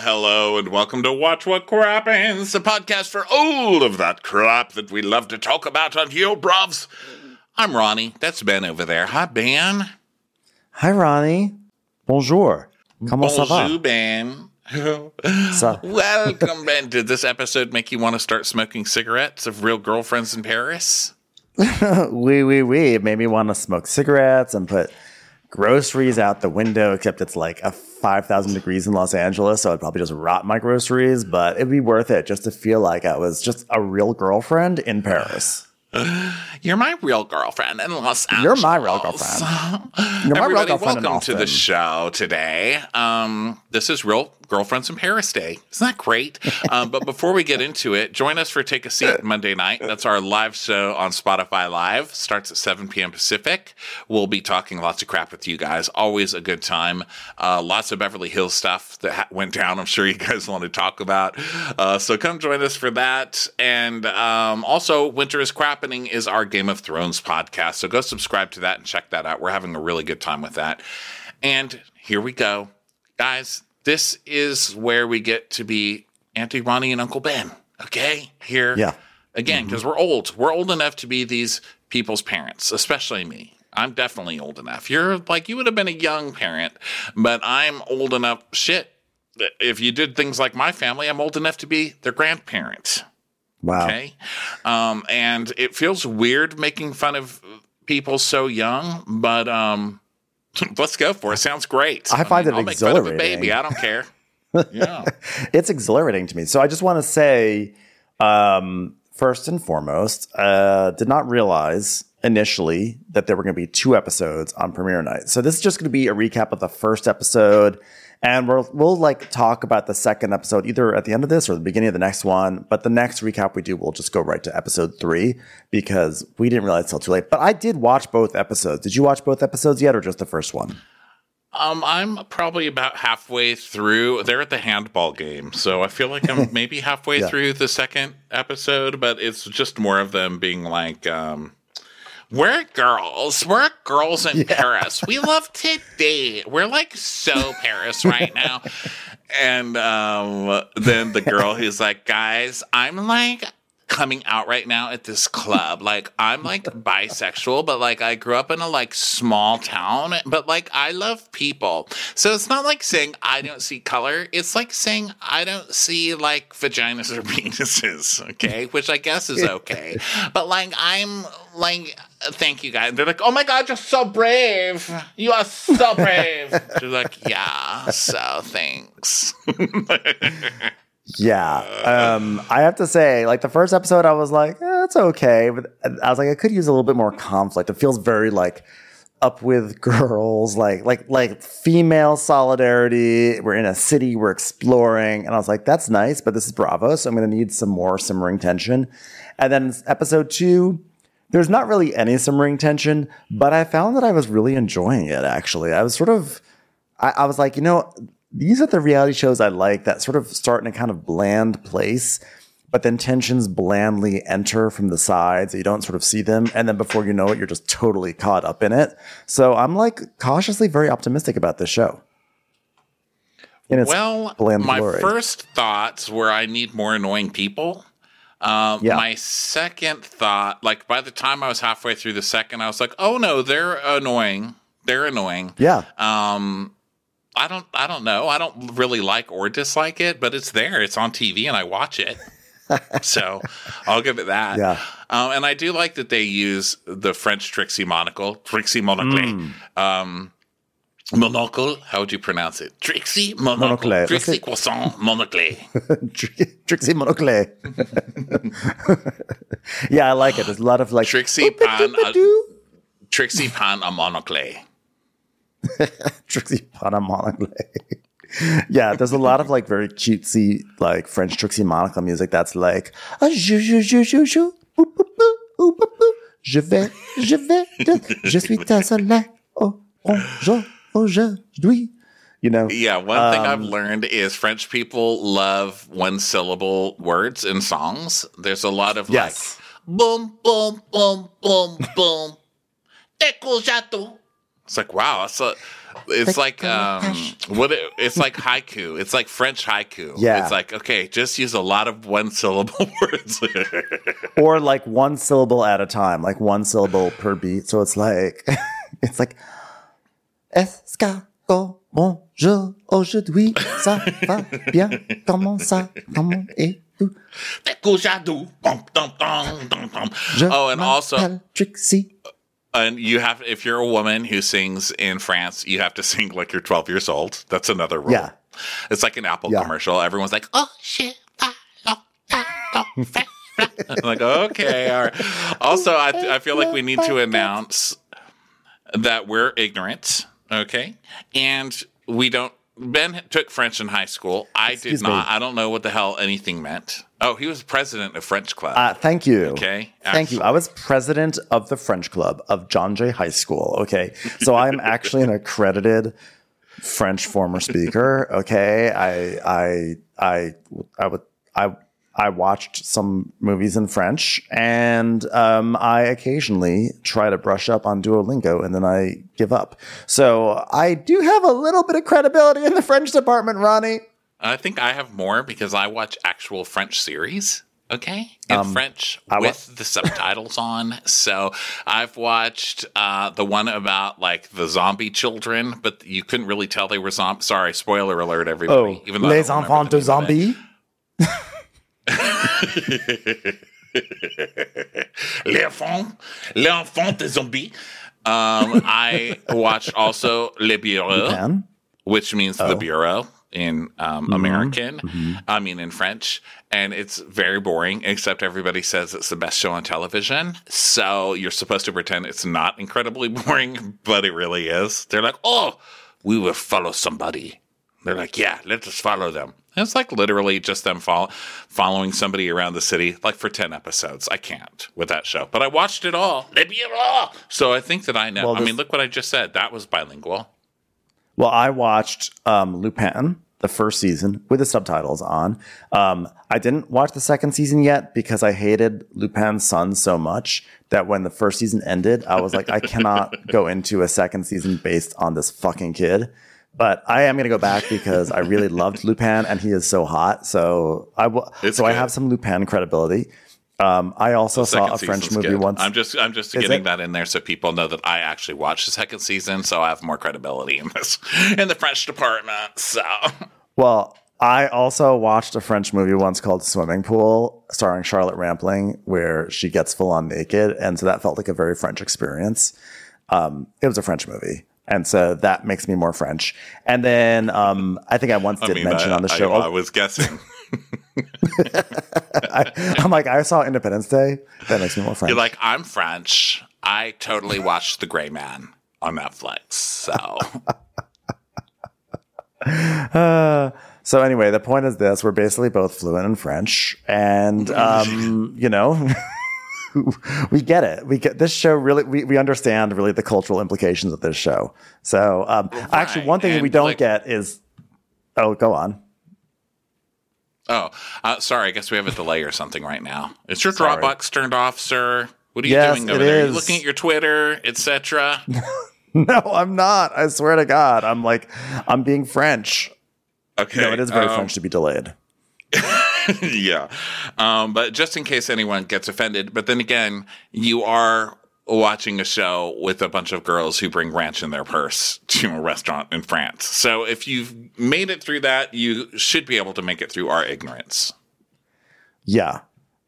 Hello, and welcome to Watch What Crappens, the podcast for all of that crap that we love to talk about on here, bruvs. I'm Ronnie. That's Ben over there. Hi, Ben. Hi, Ronnie. Bonjour. Comment ça va? Bonjour, Ben. Welcome, Ben. Did this episode make you want to start smoking cigarettes of real girlfriends in Paris? Oui. It made me want to smoke cigarettes and put groceries out the window, except it's like 5,000 degrees in Los Angeles, so I'd probably just rot my groceries, but it'd be worth it just to feel like I was just a real girlfriend in Paris. You're my real girlfriend in Los Angeles. You're my real girlfriend. You're my Everybody, real girlfriend welcome to the show today. This is Real Girlfriends in Paris Day. Isn't that great? But before we get into it, join us for Take a Seat Monday night. That's our live show on Spotify Live. Starts at 7 p.m. Pacific. We'll be talking lots of crap with you guys. Always a good time. Lots of Beverly Hills stuff that went down. I'm sure you guys want to talk about. So come join us for that. And also, Winter is Crappening is our Game of Thrones podcast. So go subscribe to that and check that out. We're having a really good time with that. And here we go. Guys, this is where we get to be Auntie Ronnie and Uncle Ben. Okay? Here. Yeah. Again, because we're old. We're old enough to be these people's parents, especially me. I'm definitely old enough. You're like, you would have been a young parent, but I'm old enough. Shit. If you did things like my family, I'm old enough to be their grandparents. Wow. Okay. And it feels weird making fun of people so young, but let's go for it. Sounds great. I find it I'll exhilarating. Make fun of a baby. I don't care. Yeah. It's exhilarating to me. So I just want to say, first and foremost, did not realize initially that there were going to be 2 episodes on premiere night. So this is just going to be a recap of the first episode. And we'll like talk about the second episode either at the end of this or the beginning of the next one. But the next recap we do, we'll just go right to episode 3 because we didn't realize till too late. But I did watch both episodes. Did you watch both episodes yet or just the first one? I'm probably about halfway through. They're at the handball game, so I feel like I'm maybe halfway through the second episode, but it's just more of them being like, we're girls in Paris. We love to date. We're like so Paris right now. And then the girl who's like, guys, I'm like coming out right now at this club. Like, I'm like bisexual, but like I grew up in a like small town, but like I love people. So it's not like saying I don't see color. It's like saying I don't see like vaginas or penises. Okay. Which I guess is okay. But like, I'm like, thank you guys. They're like, oh my God, you're so brave. You are so brave. She's like, yeah, so thanks. Yeah. I have to say, like the first episode, I was like, it's okay. But I was like, I could use a little bit more conflict. It feels very like up with girls, like female solidarity. We're in a city, we're exploring. And I was like, that's nice, but this is Bravo. So I'm going to need some more simmering tension. And then episode 2, there's not really any simmering tension, but I found that I was really enjoying it, actually. I was sort of, I was like, these are the reality shows I like that sort of start in a kind of bland place, but then tensions blandly enter from the sides. You don't sort of see them. And then before you know it, you're just totally caught up in it. So I'm like cautiously very optimistic about this show. Well, my first thoughts were I need more annoying people. My second thought, like by the time I was halfway through the second, I was like, oh no, they're annoying. They're annoying. Yeah. I don't know. I don't really like or dislike it, but it's there. It's on TV and I watch it. So I'll give it that. Yeah. And I do like that they use the French Trixie monocle. Trixie monocle. Monocle. How would you pronounce it? Trixie monocle. Trixie croissant monocle. Trixie monocle. Yeah, I like it. There's a lot of like Trixie pan a monocle. Trixie pan a monocle. Yeah, there's a lot of like very cutesy like French Trixie monocle music that's like je vais, je suis ta soleil, aujourd'hui. Yeah, one thing I've learned is French people love one-syllable words in songs. There's a lot of like, boom, boom, boom, boom, boom, décolle jato. It's like, wow, it's like it's like haiku. It's like French haiku. Yeah. It's like, okay, just use a lot of one syllable words. Or like one syllable at a time, like one syllable per beat. So it's like escargot, bonjour, aujourd'hui, ça va bien, comment ça, comment et tout. Oh, and also Trixie. And you have, if you're a woman who sings in France, you have to sing like you're 12 years old. That's another rule. Yeah. It's like an Apple commercial. Everyone's like, oh, shit. I'm like, okay. All right. Also, I feel like we need to announce that we're ignorant. Okay. And we don't. Ben took French in high school. I did not. I don't know what the hell anything meant. Oh, he was president of French Club. Thank you. Okay. Thank you. I was president of the French Club of John Jay High School. Okay. So I'm actually an accredited French former speaker. Okay. I watched some movies in French, and I occasionally try to brush up on Duolingo, and then I give up. So I do have a little bit of credibility in the French department, Ronnie. I think I have more because I watch actual French series. Okay, in French with the subtitles on. So I've watched the one about like the zombie children, but you couldn't really tell they were zombies. Sorry, spoiler alert, everybody. Oh, even though Les Enfants de Zombies. L'enfant de zombie. I watched also Le Bureau, which means the bureau in American. I mean in French, and it's very boring. Except everybody says it's the best show on television, so you're supposed to pretend it's not incredibly boring, but it really is. They're like, "Oh, we will follow somebody." They're like, "Yeah, let's just follow them." And it's like literally just them following somebody around the city, like for 10 episodes. I can't with that show. But I watched it all. So I think that I know. Well, I mean, look what I just said. That was bilingual. Well, I watched Lupin, the first season, with the subtitles on. I didn't watch the second season yet because I hated Lupin's son so much that when the first season ended, I was like, I cannot go into a second season based on this fucking kid. But I am going to go back because I really loved Lupin, and he is so hot. So I have some Lupin credibility. I also saw a French movie once. I'm just getting that in there so people know that I actually watched the second season, so I have more credibility in the French department. So, well, I also watched a French movie once called Swimming Pool, starring Charlotte Rampling, where she gets full on naked, and so that felt like a very French experience. It was a French movie. And so that makes me more French. And then I think I once did mention on the show. I was guessing. I'm like, I saw Independence Day. That makes me more French. You're like, I'm French. I totally watched The Gray Man on Netflix. So anyway, the point is this. We're basically both fluent in French. And, we get it. We get this show really. We understand really the cultural implications of this show. So, actually, one thing that we don't get is. Oh, go on. Oh, sorry. I guess we have a delay or something right now. Is your Dropbox turned off, sir? What are you doing over there? Are you looking at your Twitter, etc.? No, I'm not. I swear to God, I'm being French. Okay, no, it is very French to be delayed. Yeah. But just in case anyone gets offended, but then again, you are watching a show with a bunch of girls who bring ranch in their purse to a restaurant in France. So if you've made it through that, you should be able to make it through our ignorance. Yeah.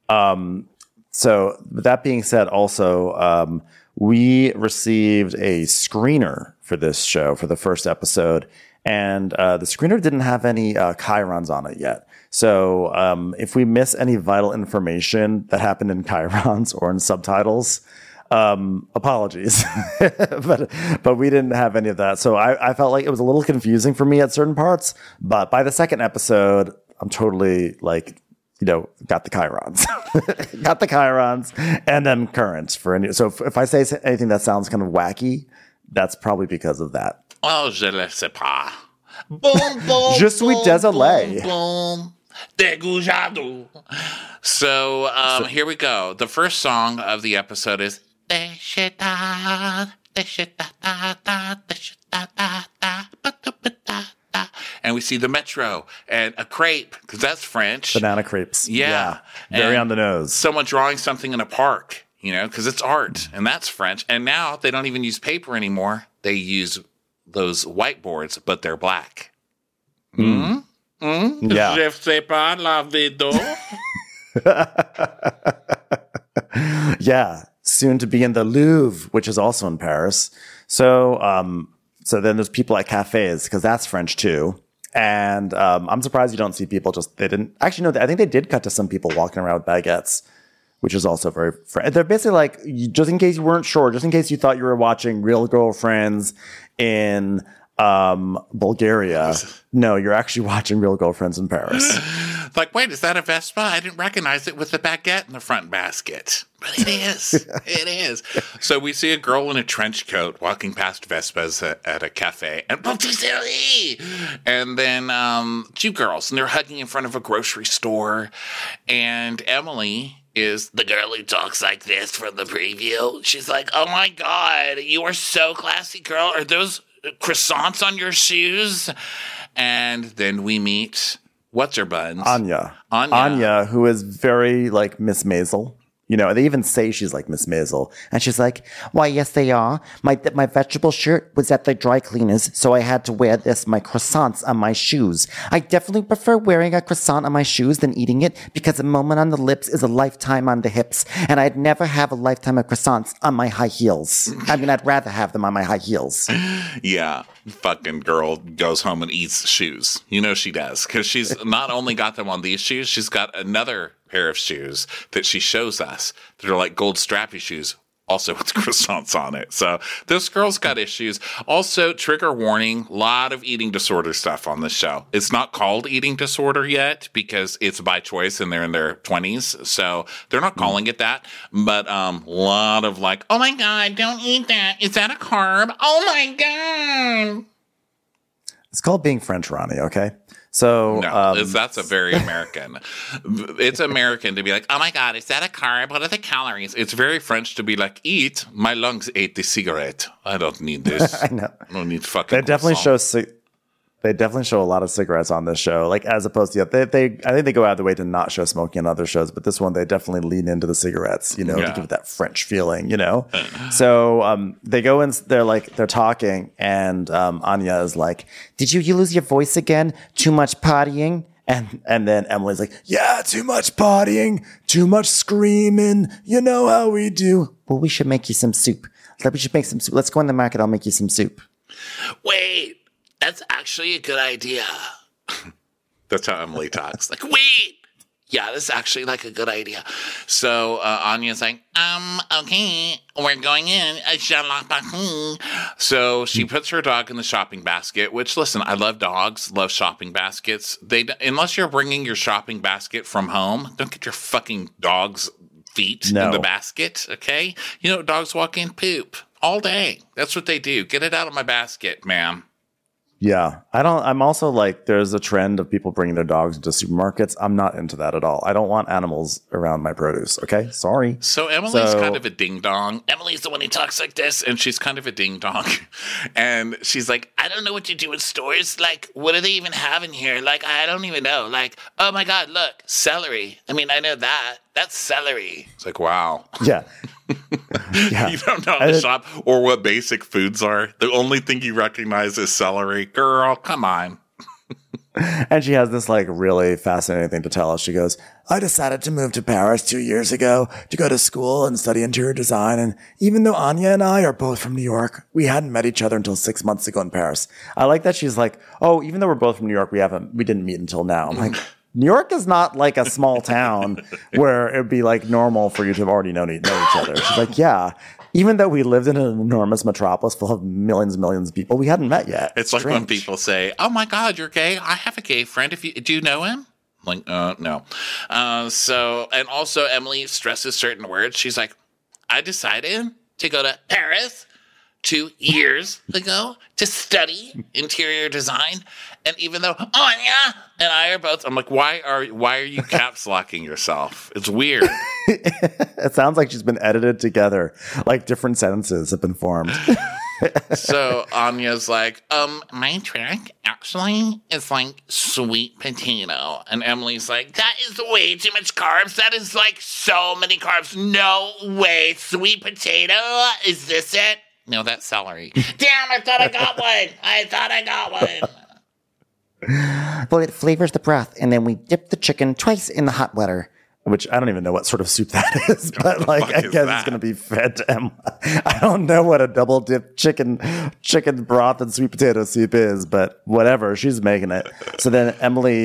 So that being said, also, we received a screener for this show for the first episode, and the screener didn't have any chyrons on it yet. So if we miss any vital information that happened in chyrons or in subtitles, apologies. but we didn't have any of that. So I felt like it was a little confusing for me at certain parts. But by the second episode, I'm totally got the chyrons. Got the chyrons and then currents for any. So if I say anything that sounds kind of wacky, that's probably because of that. Oh, je ne sais pas. Boom, boom, Je suis désolé. Boom, dégoûtado. So here we go. The first song of the episode is Décheta, And we see the metro and a crepe, because that's French. Banana crepes. Yeah. Very And on the nose. someone drawing something in a park, because it's art, and that's French. And now they don't even use paper anymore. They use those whiteboards, but they're black. Yeah. Je sais pas la vidéo. Yeah. Soon to be in the Louvre, which is also in Paris. So then there's people at cafes, because that's French too. And I'm surprised you don't see people they didn't. Actually, no, I think they did cut to some people walking around with baguettes, which is also very French. They're basically like, just in case you weren't sure, just in case you thought you were watching Real Girlfriends in Bulgaria. No, you're actually watching Real Girlfriends in Paris. Like, wait, is that a Vespa? I didn't recognize it with the baguette in the front basket. But it is. It is. So we see a girl in a trench coat walking past Vespas at a cafe. And patisserie! And then two girls, and they're hugging in front of a grocery store. And Emily is the girl who talks like this from the preview. She's like, oh my God, you are so classy, girl. Are those croissants on your shoes? And then we meet... What's her buns? Anya, who is very like Miss Maisel. They even say she's like Miss Maisel. And she's like, why, yes, they are. My vegetable shirt was at the dry cleaners, so I had to wear my croissants on my shoes. I definitely prefer wearing a croissant on my shoes than eating it, because a moment on the lips is a lifetime on the hips. And I'd never have a lifetime of croissants on my high heels. I mean, I'd rather have them on my high heels. Yeah. Fucking girl goes home and eats shoes. She does. Because she's not only got them on these shoes, she's got another pair of shoes that she shows us that are like gold strappy shoes, also with croissants on it. So this girl's got issues. Also, trigger warning, a lot of eating disorder stuff on this show. It's not called eating disorder yet because it's by choice and they're in their 20s. So they're not calling it that. But a lot of like, oh my God, don't eat that. Is that a carb? Oh my God. It's called being French, Ronnie, okay? So no, that's a very American. It's American to be like, oh my God, is that a carb? What are the calories? It's very French to be like, eat. My lungs ate the cigarette. I don't need this. I know. I don't need fucking. They definitely show a lot of cigarettes on this show, like as opposed to I think they go out of the way to not show smoking on other shows, but this one they definitely lean into the cigarettes, to give it that French feeling, So they go and they're talking, and Anya is like, "Did you lose your voice again? Too much partying?" And then Emily's like, "Yeah, too much partying, too much screaming. You know how we do. Well, we should make you some soup. We should make some soup. Let's go in the market. I'll make you some soup." Wait. That's actually a good idea. That's how Emily talks. Like, wait. Yeah, that's actually like a good idea. So Anya's like, okay, we're going in. So she puts her dog in the shopping basket, which, listen, I love dogs, love shopping baskets. Unless you're bringing your shopping basket from home, don't get your fucking dog's feet in the basket, okay? Dogs walk in poop all day. That's what they do. Get it out of my basket, ma'am. Yeah. I'm also like, there's a trend of people bringing their dogs into supermarkets. I'm not into that at all. I don't want animals around my produce. Okay. Sorry. So Emily's kind of a ding dong. Emily's the one who talks like this, and she's kind of a ding dong. And she's like, I don't know what you do in stores. Like, what do they even have in here? Like, I don't even know. Like, oh my God, look, celery. I mean, I know that. That's celery. It's like, wow. Yeah. Yeah. You don't know how to shop or what basic foods are. The only thing you recognize is celery. Girl, come on. And she has this like really fascinating thing to tell us. She goes, I decided to move to Paris 2 years ago to go to school and study interior design. And even though Anya and I are both from New York, we hadn't met each other until 6 months ago in Paris. I like that she's like, oh, even though we're both from New York, we didn't meet until now. I'm like, New York is not like a small town where it'd be like normal for you to have already know each other. She's like, yeah, even though we lived in an enormous metropolis full of millions and millions of people, we hadn't met yet. It's like when people say, oh my God, you're gay. I have a gay friend. Do you know him? I'm like, no. And also Emily stresses certain words. She's like, I decided to go to Paris 2 years ago to study interior design. And even though Anya and I are both, I'm like, why are you caps locking yourself? It's weird. It sounds like she's been edited together, like different sentences have been formed. So Anya's like, my trick actually is like sweet potato. And Emily's like, that is way too much carbs. That is like so many carbs. No way. Sweet potato? Is this it? No, that's celery. Damn, I thought I got one. Well, it flavors the broth, and then we dip the chicken twice in the hot water. Which I don't even know what sort of soup that is, but like I guess it's going to be fed to Emma. I don't know what a double dip chicken broth and sweet potato soup is, but whatever, she's making it. So then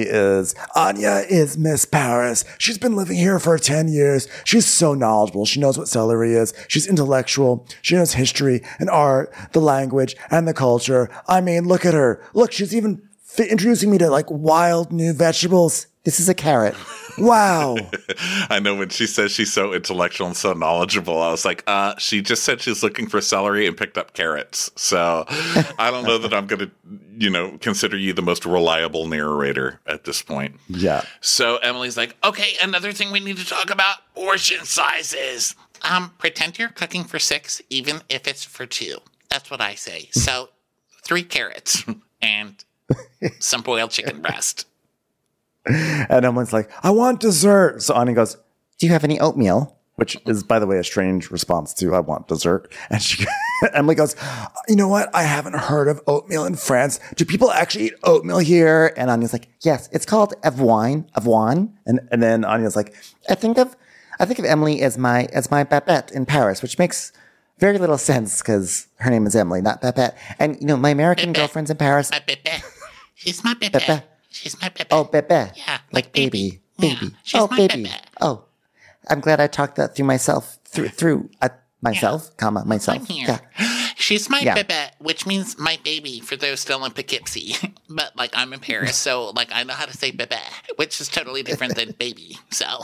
Anya is Miss Paris. She's been living here for 10 years. She's so knowledgeable. She knows what celery is. She's intellectual. She knows history and art, the language and the culture. I mean, look at her. Look, she's even introducing me to like wild new vegetables. This is a carrot. Wow. I know when she says she's so intellectual and so knowledgeable, I was like, she just said she's looking for celery and picked up carrots. So I don't know that I'm going to, consider you the most reliable narrator at this point. Yeah. So Emily's like, okay, another thing we need to talk about, portion sizes. Pretend you're cooking for 6, even if it's for 2. That's what I say. So 3 carrots and some boiled chicken breast. And Emily's like, I want dessert. So Anya goes, do you have any oatmeal? Which is, by the way, a strange response to I want dessert. And Emily goes, you know what? I haven't heard of oatmeal in France. Do people actually eat oatmeal here? And Anya's like, yes, it's called avoine. And then Anya's like, I think of Emily as my Babette in Paris, which makes very little sense because her name is Emily, not Babette. And, my American girlfriends in Paris. Babette. She's my Babette. She's my Bebe. Oh, Bebe. Yeah. Like baby. Baby. Yeah, she's my baby. Bebe. Oh, I'm glad I talked that through myself. Myself. I'm here. Yeah. She's my Bebe, which means my baby for those still in Poughkeepsie. But, I'm in Paris, so, I know how to say Bebe, which is totally different than baby, so.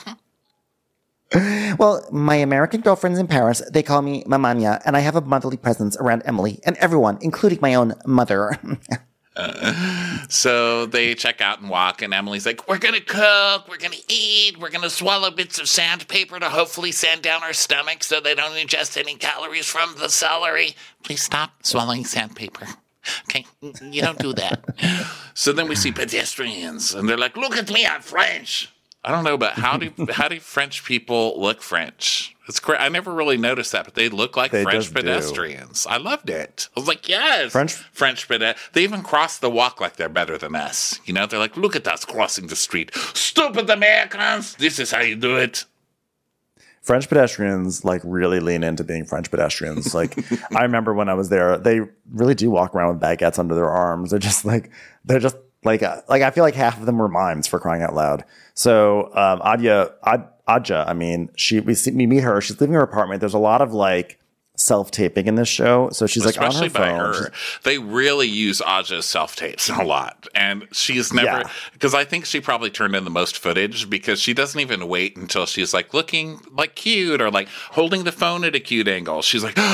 Well, my American girlfriends in Paris, they call me Mamanya, and I have a motherly presence around Emily and everyone, including my own mother. So they check out and walk, and Emily's like, we're going to cook, we're going to eat, we're going to swallow bits of sandpaper to hopefully sand down our stomachs so they don't ingest any calories from the celery. Please stop swallowing sandpaper. Okay, you don't do that. So then we see pedestrians, and they're like, look at me, I'm French. I don't know, but how do French people look French? It's great. I never really noticed that, but they look like French pedestrians. I loved it. I was like, yes, French pedestrians. They even cross the walk like they're better than us. They're like, look at us crossing the street. Stupid Americans. This is how you do it. French pedestrians really lean into being French pedestrians. I remember when I was there, they really do walk around with baguettes under their arms. They're just I feel like half of them were mimes, for crying out loud. So Adja, we meet her. She's leaving her apartment. There's a lot of self-taping in this show. So she's especially on her phone. By her. They really use Adja's self-tapes a lot. And she's never, because I think she probably turned in the most footage because she doesn't even wait until she's looking cute or holding the phone at a cute angle. She's like,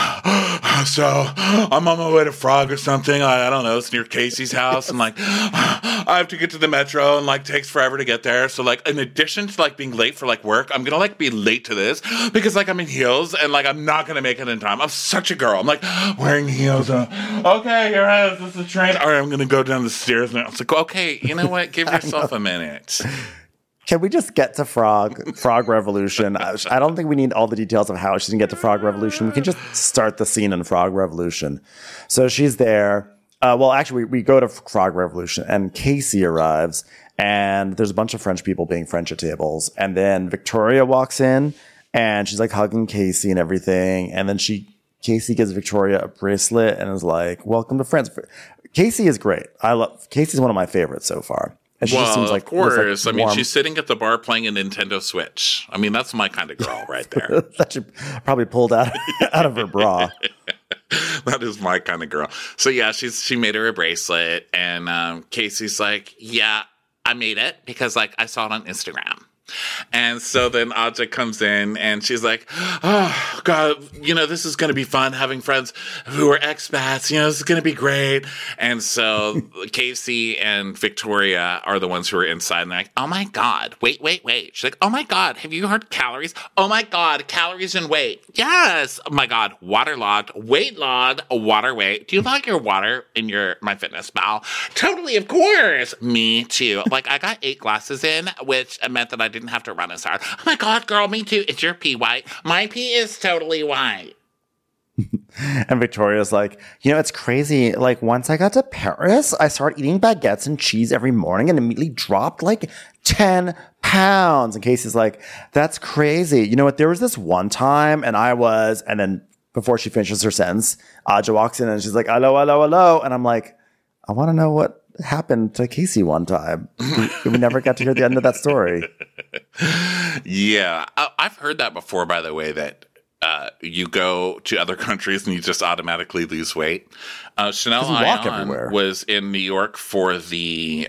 so I'm on my way to Frog or something. I don't know. It's near Casey's house. And I have to get to the metro and takes forever to get there. So in addition to being late for work, I'm going to be late to this because I'm in heels and I'm not going to make it in time. I'm such a girl. I'm wearing heels. Okay, here I is. This is a train. All right, I'm going to go down the stairs now. It's okay, you know what? Give yourself a minute. Can we just get to Frog Revolution? I don't think we need all the details of how she's going to get to Frog Revolution. We can just start the scene in Frog Revolution. So she's there. We go to Frog Revolution, and Casey arrives, and there's a bunch of French people being French at tables. And then Victoria walks in, and she's hugging Casey and everything. And then Casey gives Victoria a bracelet and is like, welcome to France. Casey is great. Casey's one of my favorites so far. And she just seems of course. She's sitting at the bar playing a Nintendo Switch. That's my kind of girl right there. That she probably pulled out of her bra. That is my kind of girl. So yeah, she made her a bracelet, and Casey's like, yeah, I made it because I saw it on Instagram. And so then Aja comes in and she's like, oh, God, this is going to be fun having friends who are expats. This is going to be great. And so Casey and Victoria are the ones who are inside. And they're like, oh, my God, wait. She's like, oh, my God, have you heard calories? Oh, my God, calories and weight. Yes. Oh, my God, waterlogged, weight logged, water weight. Do you log your water in your MyFitnessPal? Totally, of course. Me too. Like, I got 8 glasses in, which meant that I didn't have to run as hard. Oh my God, girl, me too. Is your pee white? My pee is totally white. And Victoria's like, it's crazy. Like, once I got to Paris, I started eating baguettes and cheese every morning and immediately dropped like 10 pounds. And Casey's like, that's crazy. You know what? There was this one time and then before she finishes her sentence, Aja walks in and she's like, hello. And I'm like, I want to know what happened to Casey one time. We never got to hear the end of that story. Yeah. I've heard that before, by the way, that you go to other countries and you just automatically lose weight. Chanel Ayan was in New York for the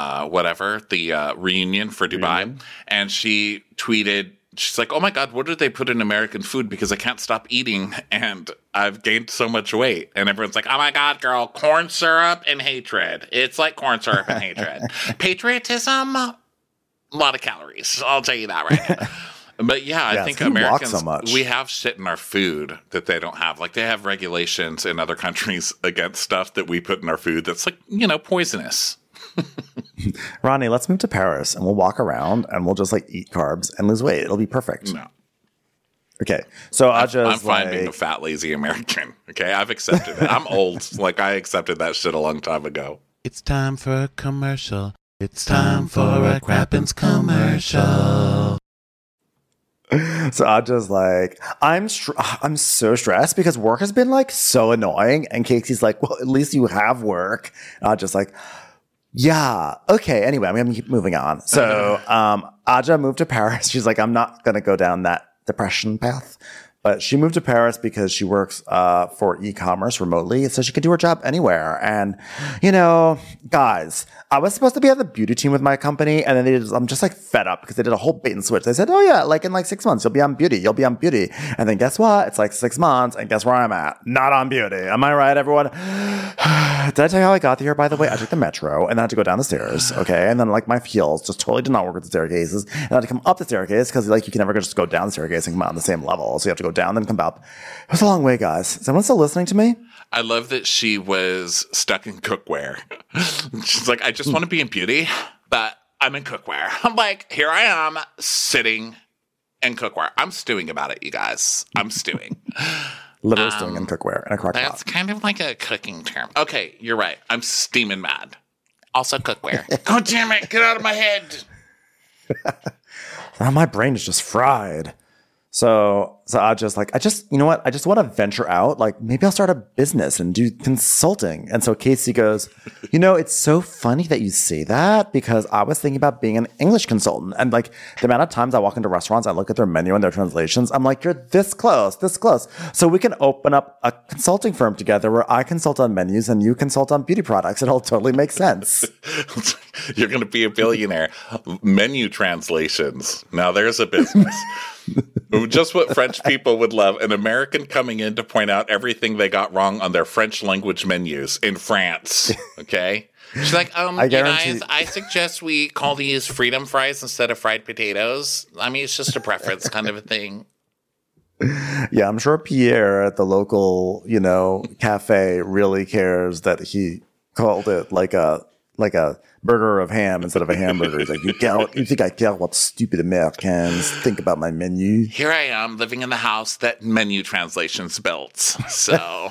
reunion for Dubai. And she tweeted, she's like, oh my God, what did they put in American food? Because I can't stop eating and I've gained so much weight. And everyone's like, oh my God, girl, corn syrup and hatred. It's like corn syrup and hatred. Patriotism, a lot of calories. I'll tell you that right now. But yeah, I think Americans, we have shit in our food that they don't have. Like they have regulations in other countries against stuff that we put in our food that's like, poisonous. Ronnie, let's move to Paris and we'll walk around and we'll just like eat carbs and lose weight. It'll be perfect. No. Okay. So I'm fine being a fat, lazy American. Okay. I've accepted it. I'm old. Like I accepted that shit a long time ago. It's time for a commercial. It's time for a Crappens commercial. So Aja's like, I'm so stressed because work has been like so annoying. And Casey's like, well, at least you have work. And Aja's like, yeah, okay. Anyway, I'm going to keep moving on. So Aja moved to Paris. She's like, I'm not going to go down that depression path. But she moved to Paris because she works for e-commerce remotely, so she could do her job anywhere. And, guys, I was supposed to be on the beauty team with my company, and then I'm just like fed up because they did a whole bait and switch. They said, oh yeah, like in like 6 months, you'll be on beauty. And then guess what? It's like 6 months, and guess where I'm at? Not on beauty. Am I right, everyone? Did I tell you how I got here, by the way? I took the metro, and I had to go down the stairs, okay? And then like my heels just totally did not work with the staircases. And I had to come up the staircase because like you can never just go down the staircase and come out on the same level. So you have to go down, then come up. It was a long way, guys. Is anyone still listening to me? I love that she was stuck in cookware. She's like, I just want to be in beauty, but I'm in cookware. I'm like, here I am sitting in cookware. I'm stewing about it, you guys. I'm stewing. Literally stewing in cookware in a crock pot. That's kind of like a cooking term. Okay, you're right. I'm steaming mad. Also cookware. Oh, damn it. Get out of my head. Now my brain is just fried. So I just like, you know what? I just want to venture out. Like maybe I'll start a business and do consulting. And so Casey goes, it's so funny that you say that because I was thinking about being an English consultant. And like the amount of times I walk into restaurants, I look at their menu and their translations. I'm like, you're this close. So we can open up a consulting firm together where I consult on menus and you consult on beauty products. It'll totally make sense. You're going to be a billionaire. Menu translations. Now there's a business. Just what French people would love. An American coming in to point out everything they got wrong on their French language menus in France. Okay? She's like, guys, I suggest we call these freedom fries instead of fried potatoes. I mean, it's just a preference kind of a thing. Yeah, I'm sure Pierre at the local, cafe really cares that he called it like a burger of ham instead of a hamburger. He's like, you think I care what stupid Americans think about my menu? Here I am living in the house that menu translations built. So,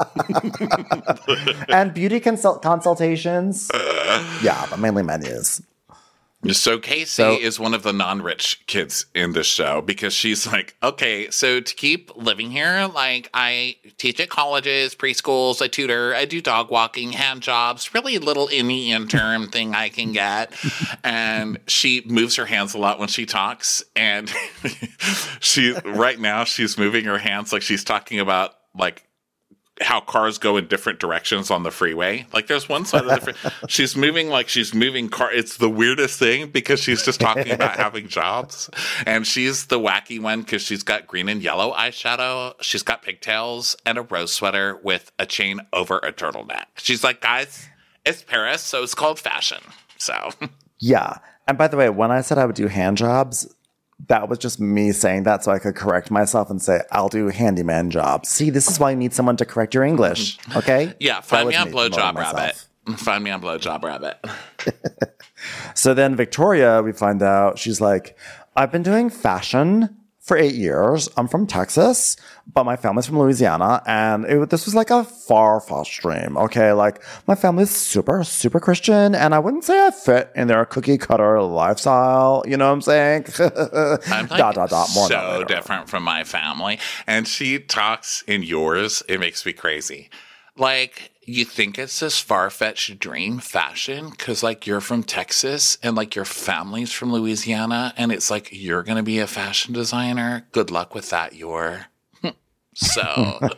and beauty consultations. Yeah, but mainly menus. So Casey is one of the non-rich kids in this show because she's like, okay, so to keep living here, like I teach at colleges, preschools, I tutor, I do dog walking, hand jobs, really little any intern thing I can get. And she moves her hands a lot when she talks. And right now she's moving her hands like she's talking about like how cars go in different directions on the freeway. Like there's one side of the freeway. She's moving car. It's the weirdest thing because she's just talking about having jobs. And she's the wacky one because she's got green and yellow eyeshadow. She's got pigtails and a rose sweater with a chain over a turtleneck. She's like, guys, it's Paris, so it's called fashion. So Yeah. And by the way, when I said I would do hand jobs, that was just me saying that so I could correct myself and say, I'll do handyman jobs. See, this is why you need someone to correct your English. Okay? yeah, find me on Blowjob Rabbit. Find me on Blowjob Rabbit. So then Victoria, we find out, she's like, I've been doing fashion for 8 years. I'm from Texas, but my family's from Louisiana. And this was like a far, far stream. Okay. like my family's super, super Christian. And I wouldn't say I fit in their cookie cutter lifestyle. You know what I'm saying? I'm like More so different from my family. And she talks in yours. It makes me crazy. Like, you think it's this far-fetched dream fashion because, like, you're from Texas and, like, your family's from Louisiana and it's like, you're going to be a fashion designer. Good luck with that, So...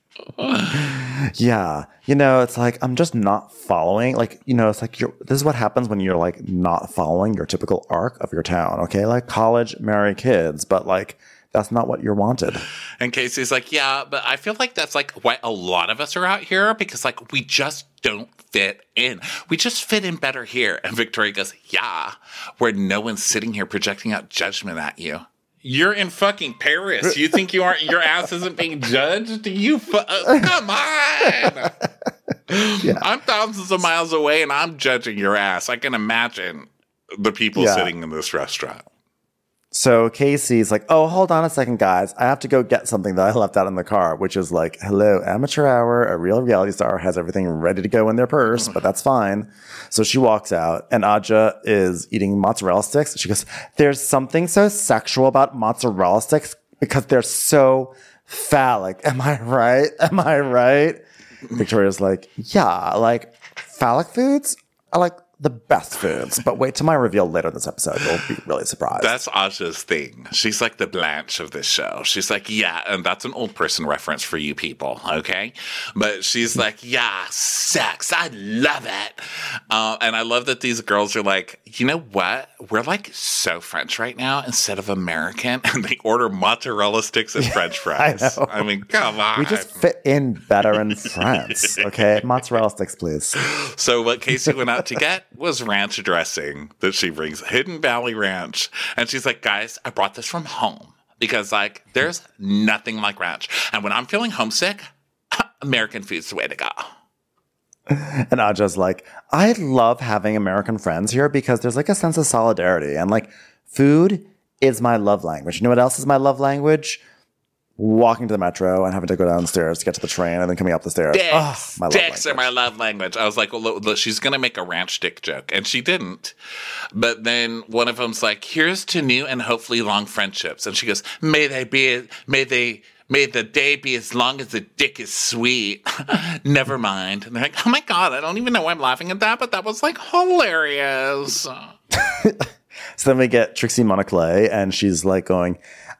Yeah. It's like, I'm just not following. Like, it's like this is what happens when you're like not following your typical arc of your town. Okay. Like college, marry kids, but like, that's not what you're wanted. And Casey's like, yeah, but I feel like that's like why a lot of us are out here because like we just don't fit in. We just fit in better here. And Victoria goes, yeah, where no one's sitting here projecting out judgment at you. You're in fucking Paris. You think your ass isn't being judged? Come on. Yeah. I'm thousands of miles away and I'm judging your ass. I can imagine the people sitting in this restaurant. So Casey's like, oh, hold on a second, guys. I have to go get something that I left out in the car, which is like, hello, amateur hour. A real reality star has everything ready to go in their purse, but that's fine. So she walks out and Aja is eating mozzarella sticks. She goes, there's something so sexual about mozzarella sticks because they're so phallic. Am I right? Am I right? Victoria's like, yeah, like phallic foods are like the best foods, but wait till my reveal later in this episode. You'll be really surprised. That's Aja's thing. She's like the Blanche of this show. She's like, yeah, and that's an old person reference for you people, okay? But she's like, yeah, sex. I love it. And I love that these girls are like, you know what? We're like so French right now instead of American, and they order mozzarella sticks and French fries. I mean, come on. We just fit in better in France, okay? Mozzarella sticks, please. So what Casey went out to get was ranch dressing that she brings, Hidden Valley Ranch. And she's like, guys, I brought this from home because, like, there's nothing like ranch. And when I'm feeling homesick, American food's the way to go. And Aja's like, I love having American friends here because there's, like, a sense of solidarity. And, like, food is my love language. You know what else is my love language? Walking to the metro and having to go downstairs to get to the train and then coming up the stairs. Dicks are my love language. I was like, well, look, she's going to make a ranch dick joke. And she didn't. But then one of them's like, here's to new and hopefully long friendships. And she goes, may the day be as long as the dick is sweet. Never mind. And they're like, oh my God, I don't even know why I'm laughing at that, but that was like hilarious. So then we get Trixie Monoclay and she's like going,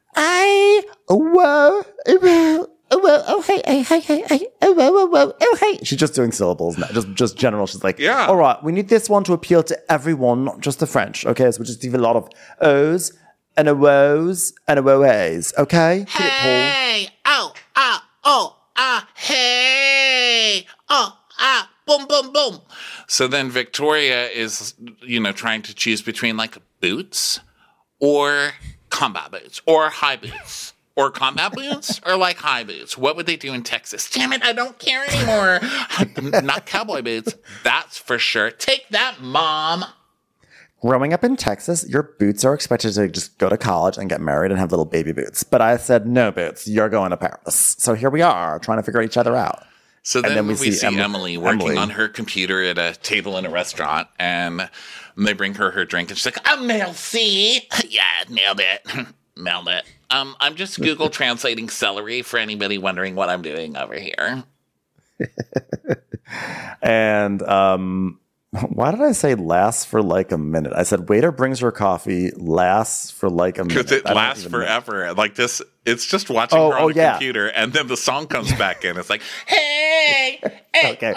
she's just doing syllables now, just general. She's like, yeah. All right, we need this one to appeal to everyone, not just the French. Okay, so we just do a lot of O's and a woes and a woes. Okay, hey, hey, boom, boom, boom. So then Victoria is, trying to choose between like boots or combat boots or high boots or combat boots or like high boots. What would they do in Texas? Damn it, I don't care anymore. Not cowboy boots, that's for sure. Take that, Mom. Growing up in Texas, your boots are expected to just go to college and get married and have little baby boots. But I said, no boots, you're going to Paris. So here we are trying to figure each other out. So then we see Emily working on her computer at a table in a restaurant, and they bring her drink, and she's like, I'm merci. Yeah, nailed it. Nailed it. I'm just Google translating celery for anybody wondering what I'm doing over here. And Why did I say lasts for like a minute? I said waiter brings her coffee, lasts for like a minute. Because it lasts forever. Like this, it's just watching her on the computer, and then the song comes back in. It's like, hey, okay.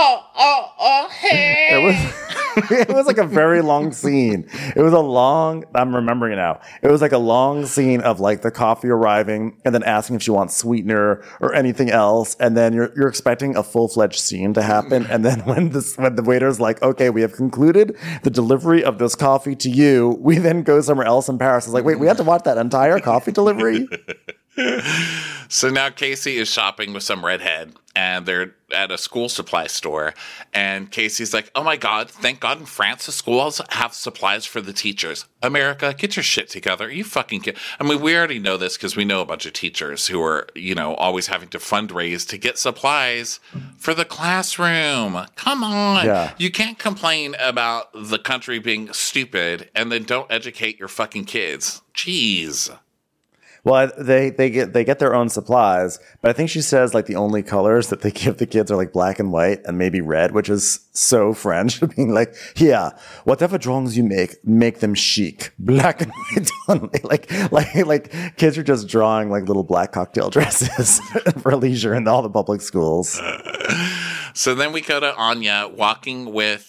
Hey. It was like a very long scene. I'm remembering it now. It was like a long scene of like the coffee arriving and then asking if she wants sweetener or anything else. And then you're expecting a full-fledged scene to happen. And then when the waiter's like, okay, we have concluded the delivery of this coffee to you, we then go somewhere else in Paris. It's like, wait, we have to watch that entire coffee delivery? So now Casey is shopping with some redhead, and they're at a school supply store. And Casey's like, oh my God, thank God in France the schools have supplies for the teachers. America, get your shit together. You fucking kid. I mean, we already know this because we know a bunch of teachers who are, always having to fundraise to get supplies for the classroom. Come on. Yeah. You can't complain about the country being stupid and then don't educate your fucking kids. Jeez. Well, they get their own supplies, but I think she says like the only colors that they give the kids are like black and white and maybe red, which is so French. Being like, yeah, whatever drawings you make them chic, black and white only. Like kids are just drawing like little black cocktail dresses for leisure in all the public schools. So then we go to Anya walking with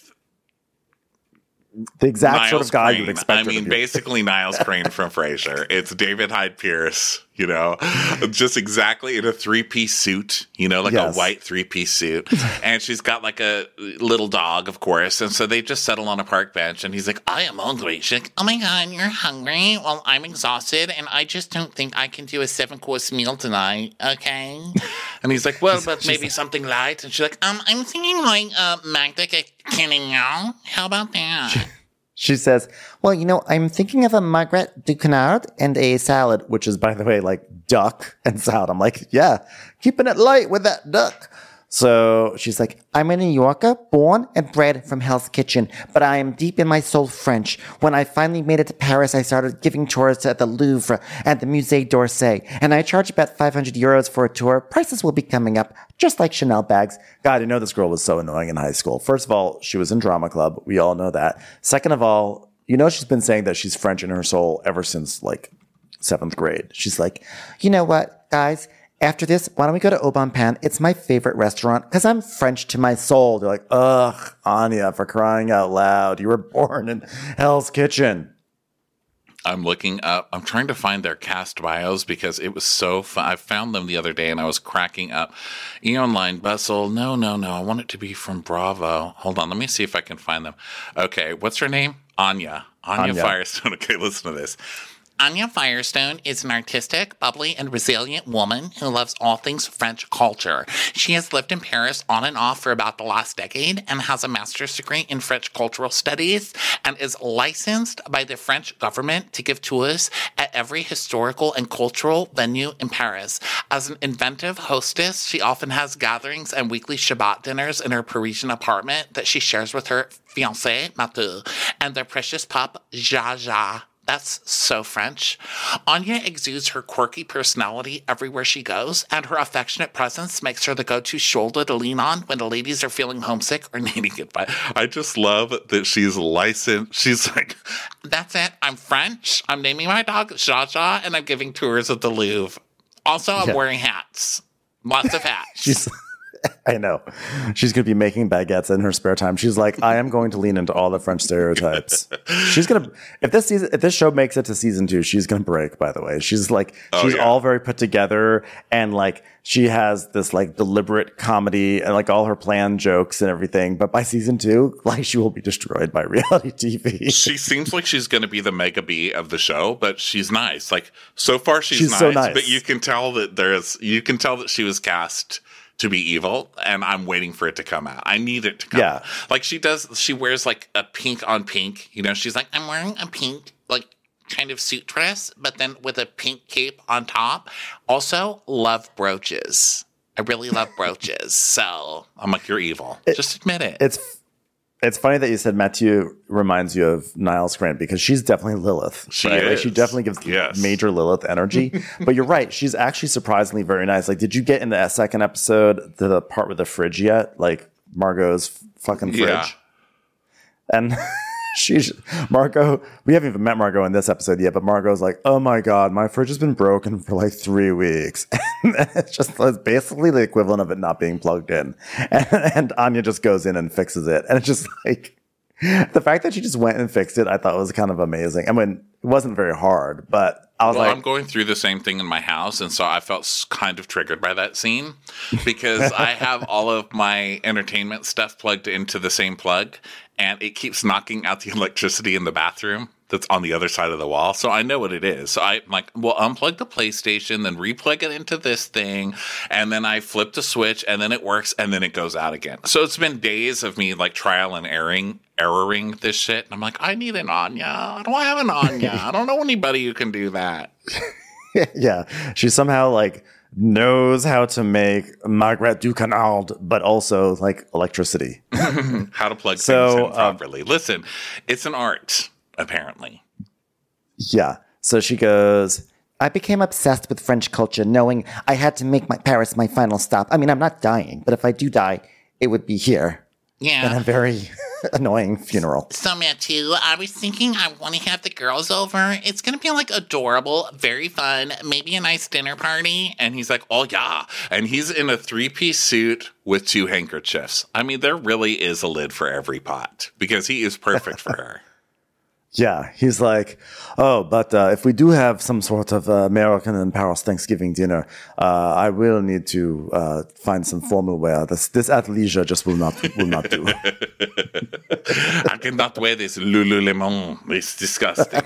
the exact Niles sort of guy Crane. you'd expect. I mean, basically Niles Crane from Frasier. It's David Hyde Pierce, just exactly in a 3-piece suit, like a white 3-piece suit. And she's got like a little dog, of course. And so they just settle on a park bench and he's like, I am hungry. She's like, oh my God, you're hungry? Well, I'm exhausted and I just don't think I can do a 7-course meal tonight. Okay. And he's like, well, but maybe something light. And she's like, I'm thinking like Magda Canignon. How about that? She says, well, I'm thinking of a Margaret du Canard and a salad, which is, by the way, like duck and salad. I'm like, yeah, keeping it light with that duck. So she's like, I'm a New Yorker, born and bred from Hell's Kitchen, but I am deep in my soul French. When I finally made it to Paris, I started giving tours at the Louvre and the Musée d'Orsay, and I charge about 500 euros for a tour. Prices will be coming up, just like Chanel bags. God, this girl was so annoying in high school. First of all, she was in drama club. We all know that. Second of all, she's been saying that she's French in her soul ever since like 7th grade. She's like, you know what, guys? After this, why don't we go to Au Bon Pain? It's my favorite restaurant because I'm French to my soul. They're like, ugh, Anya, for crying out loud. You were born in Hell's Kitchen. I'm looking up. I'm trying to find their cast bios because it was so fun. I found them the other day and I was cracking up. Online Bustle. No. I want it to be from Bravo. Hold on. Let me see if I can find them. Okay. What's her name? Anya Firestone. Okay, listen to this. Anya Firestone is an artistic, bubbly, and resilient woman who loves all things French culture. She has lived in Paris on and off for about the last decade and has a master's degree in French cultural studies and is licensed by the French government to give tours at every historical and cultural venue in Paris. As an inventive hostess, she often has gatherings and weekly Shabbat dinners in her Parisian apartment that she shares with her fiancé, Mathieu, and their precious pup, Jaja. That's so French. Anya exudes her quirky personality everywhere she goes, and her affectionate presence makes her the go-to shoulder to lean on when the ladies are feeling homesick or needing advice. I just love that she's licensed. She's like, that's it. I'm French. I'm naming my dog Jaja, and I'm giving tours at the Louvre. Also, I'm wearing hats. Lots of hats. I know. She's going to be making baguettes in her spare time. She's like, I am going to lean into all the French stereotypes. She's going to, if this show makes it to season 2, she's going to break, by the way. She's like, all very put together and like, she has this like deliberate comedy and like all her planned jokes and everything. But by season 2, like she will be destroyed by reality TV. She seems like she's going to be the Mega B of the show, but she's nice. Like so far she's nice, so nice, but you can tell that she was cast to be evil, and I'm waiting for it to come out. I need it to come out. Like she wears like a pink on pink. She's like, I'm wearing a pink, like kind of suit dress, but then with a pink cape on top. Also, love brooches. I really love brooches. So I'm like, you're evil. Just admit it. It's funny that you said Mathieu reminds you of Niles Crane because she's definitely Lilith. She right? is. Like, she definitely gives major Lilith energy. But you're right. She's actually surprisingly very nice. Like, did you get in the second episode to the part with the fridge yet? Like Margot's fucking fridge? And Margot, we haven't even met Margot in this episode yet, but Margot's like, oh my God, my fridge has been broken for like 3 weeks. And it's basically the equivalent of it not being plugged in. And Anya just goes in and fixes it. And it's just like, the fact that she just went and fixed it, I thought was kind of amazing. I mean, it wasn't very hard, but I was I'm going through the same thing in my house, and so I felt kind of triggered by that scene because I have all of my entertainment stuff plugged into the same plug, and it keeps knocking out the electricity in the bathroom that's on the other side of the wall. So I know what it is. So I'm like, well, unplug the PlayStation, then replug it into this thing, and then I flip the switch, and then it works, and then it goes out again. So it's been days of me like trial and erroring this shit. And I'm like, I need an Anya. I don't have an Anya. I don't know anybody who can do that. Yeah. She somehow like knows how to make Margaret du Canal, but also like electricity. How to plug things in properly. Listen, it's an art, apparently. Yeah. So she goes, I became obsessed with French culture, knowing I had to make Paris my final stop. I mean, I'm not dying, but if I do die, it would be here. Yeah. In a very annoying funeral. So, Matthew, I was thinking I want to have the girls over. It's going to be like adorable, very fun, maybe a nice dinner party. And he's like, oh, yeah. And he's in a 3-piece suit with 2 handkerchiefs. I mean, there really is a lid for every pot because he is perfect for her. Yeah, he's like, oh, but if we do have some sort of American in Paris Thanksgiving dinner, I will need to find some formal wear. This athleisure just will not do. I cannot wear this Lululemon. It's disgusting.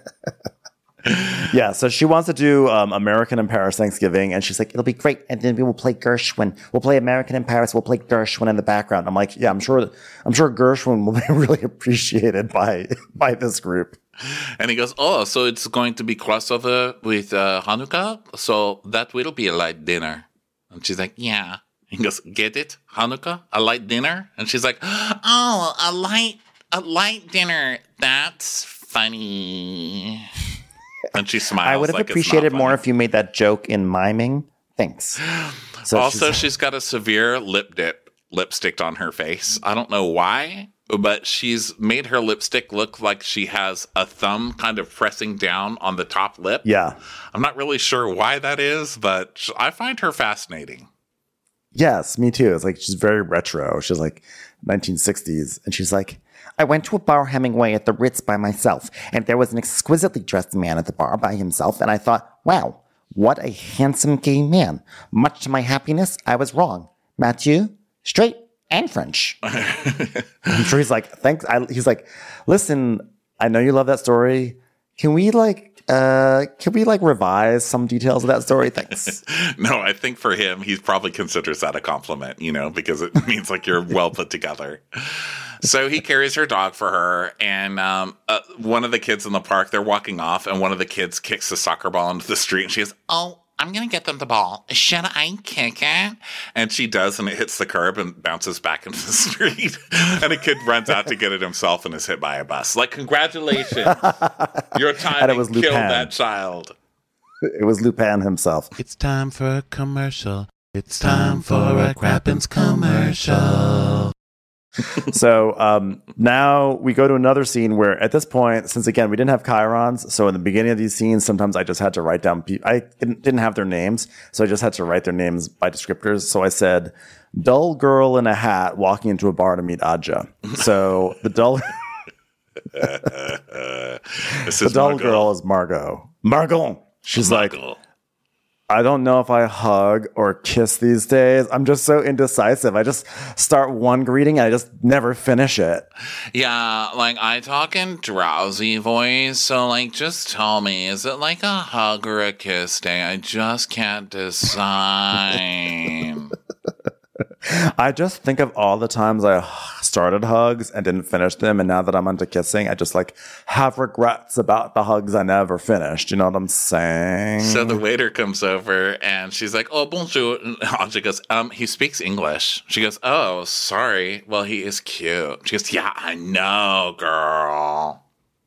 Yeah, so she wants to do American in Paris Thanksgiving, and she's like, it'll be great. And then we will play Gershwin. We'll play American in Paris. We'll play Gershwin in the background. I'm like, yeah, I'm sure Gershwin will be really appreciated by this group. And he goes, oh, so it's going to be crossover with Hanukkah? So that will be a light dinner. And she's like, yeah. He goes, get it? Hanukkah? A light dinner? And she's like, oh, a light dinner. That's funny. And she smiles. I would have appreciated more if you made that joke in miming. Thanks. So also, she's got a severe lipstick on her face. I don't know why, but she's made her lipstick look like she has a thumb kind of pressing down on the top lip. Yeah. I'm not really sure why that is, but I find her fascinating. Yes, me too. It's like she's very retro. She's like 1960s. And she's like, I went to a bar Hemingway at the Ritz by myself, and there was an exquisitely dressed man at the bar by himself, and I thought, wow, what a handsome gay man. Much to my happiness, I was wrong. Mathieu, straight and French. I'm sure he's like, thanks. He's like, listen, I know you love that story. Can we revise some details of that story? Thanks. No, I think for him, he probably considers that a compliment, because it means like you're well put together. So he carries her dog for her, and one of the kids in the park, they're walking off, and one of the kids kicks the soccer ball into the street, and she goes, oh, I'm going to get them the ball. Should I kick it? And she does, and it hits the curb and bounces back into the street. And a kid runs out to get it himself and is hit by a bus. Like, congratulations. Your timing killed that child. It was Lupin himself. It's time for a commercial. It's time for a Crappens commercial. So now we go to another scene where at this point, since again, we didn't have chyrons. So in the beginning of these scenes, sometimes I just had to write down I didn't have their names. So I just had to write their names by descriptors. So I said, dull girl in a hat walking into a bar to meet Adja. So the dull girl is Margot. Margot. She's Margot. Like, I don't know if I hug or kiss these days. I'm just so indecisive. I just start one greeting and I just never finish it. Yeah, like I talk in drowsy voice, so like just tell me, is it like a hug or a kiss day? I just can't decide. I just think of all the times I started hugs and didn't finish them, and now that I'm into kissing, I just like have regrets about the hugs I never finished. You know what I'm saying? So the waiter comes over and she's like, "Oh, bonjour." And Anja goes, he speaks English." She goes, "Oh, sorry. Well, he is cute." She goes, "Yeah, I know, girl."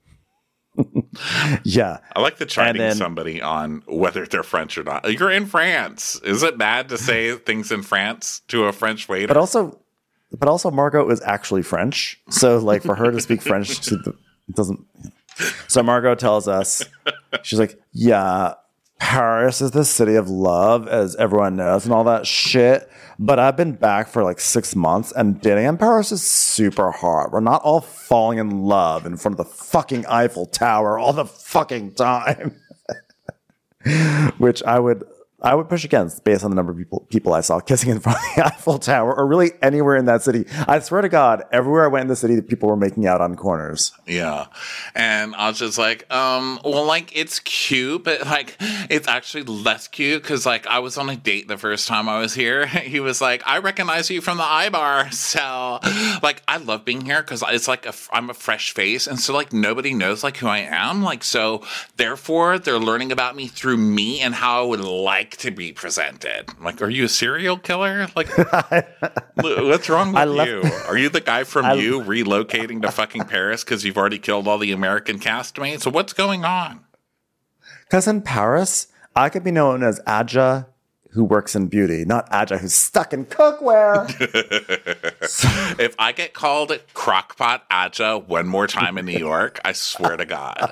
Yeah. I like the chiding somebody on whether they're French or not. You're in France. Is it bad to say things in France to a French waiter? But also, but also Margot is actually French. So like for her to speak French, it doesn't. So Margot tells us, she's like, yeah, Paris is the city of love, as everyone knows, and all that shit. But I've been back for like 6 months, and dating in Paris is super hard. We're not all falling in love in front of the fucking Eiffel Tower all the fucking time. Which I would push against based on the number of people I saw kissing in front of the Eiffel Tower, or really anywhere in that city. I swear to God, everywhere I went in the city, people were making out on corners. Yeah. And I was just like, well, like, it's cute, but like, it's actually less cute because like I was on a date the first time I was here. He was like, I recognize you from the iBar. So like, I love being here because it's like I'm a fresh face. And so like, nobody knows like who I am. Like, so therefore they're learning about me through me and how I would like to be presented. I'm like, are you a serial killer? Like, what's wrong with you? Are you the guy from You relocating to fucking Paris because you've already killed all the American castmates? So what's going on? Because in Paris, I could be known as Adja, who works in beauty, not Adja, who's stuck in cookware. If I get called Crockpot Adja one more time in New York, I swear to God.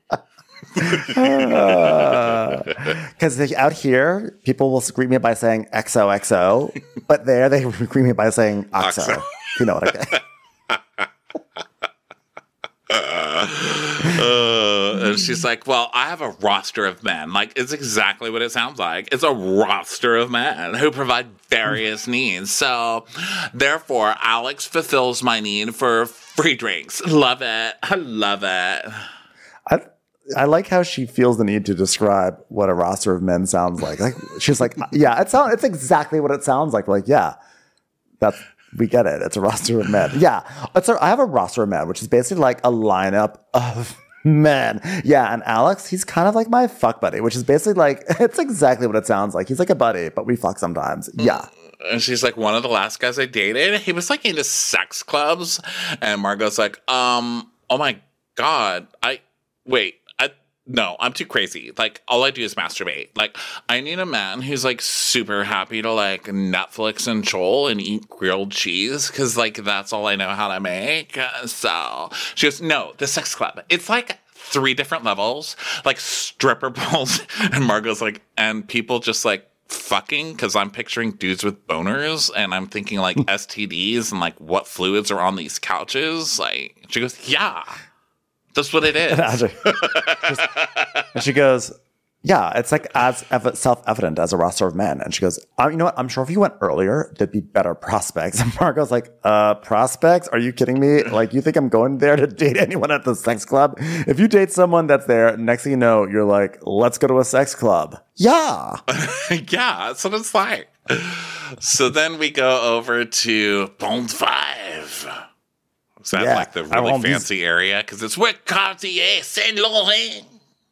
Because out here, people will greet me by saying XOXO, but there they greet me by saying OXO. You know what I mean? And she's like, well, I have a roster of men. Like, it's exactly what it sounds like. It's a roster of men who provide various needs. So, therefore, Alex fulfills my need for free drinks. Love it. I love it. I like how she feels the need to describe what a roster of men sounds like. Like she's like, yeah, it's exactly what it sounds like. Like, yeah, we get it. It's a roster of men. Yeah, I have a roster of men, which is basically like a lineup of men. Yeah, and Alex, he's kind of like my fuck buddy, which is basically like, it's exactly what it sounds like. He's like a buddy, but we fuck sometimes. Yeah. And she's like, one of the last guys I dated, he was like into sex clubs. And Margot's like, oh my God, no, I'm too crazy. Like, all I do is masturbate. Like, I need a man who's, like, super happy to, like, Netflix and chill and eat grilled cheese because, like, that's all I know how to make. So she goes, no, the sex club. It's, like, 3 different levels, like, stripper poles. And Margot's like, and people just, like, fucking because I'm picturing dudes with boners and I'm thinking, like, STDs and, like, what fluids are on these couches. Like, she goes, yeah. That's what it is. And she goes, yeah, it's like as self-evident as a roster of men. And she goes, you know what? I'm sure if you went earlier, there'd be better prospects. And Margot's like, prospects? Are you kidding me? Like, you think I'm going there to date anyone at the sex club? If you date someone that's there, next thing you know, you're like, let's go to a sex club. Yeah. Yeah, that's what it's like. So then we go over to Bond 5. Is that like the really fancy area? Because it's with Cartier Saint Laurent.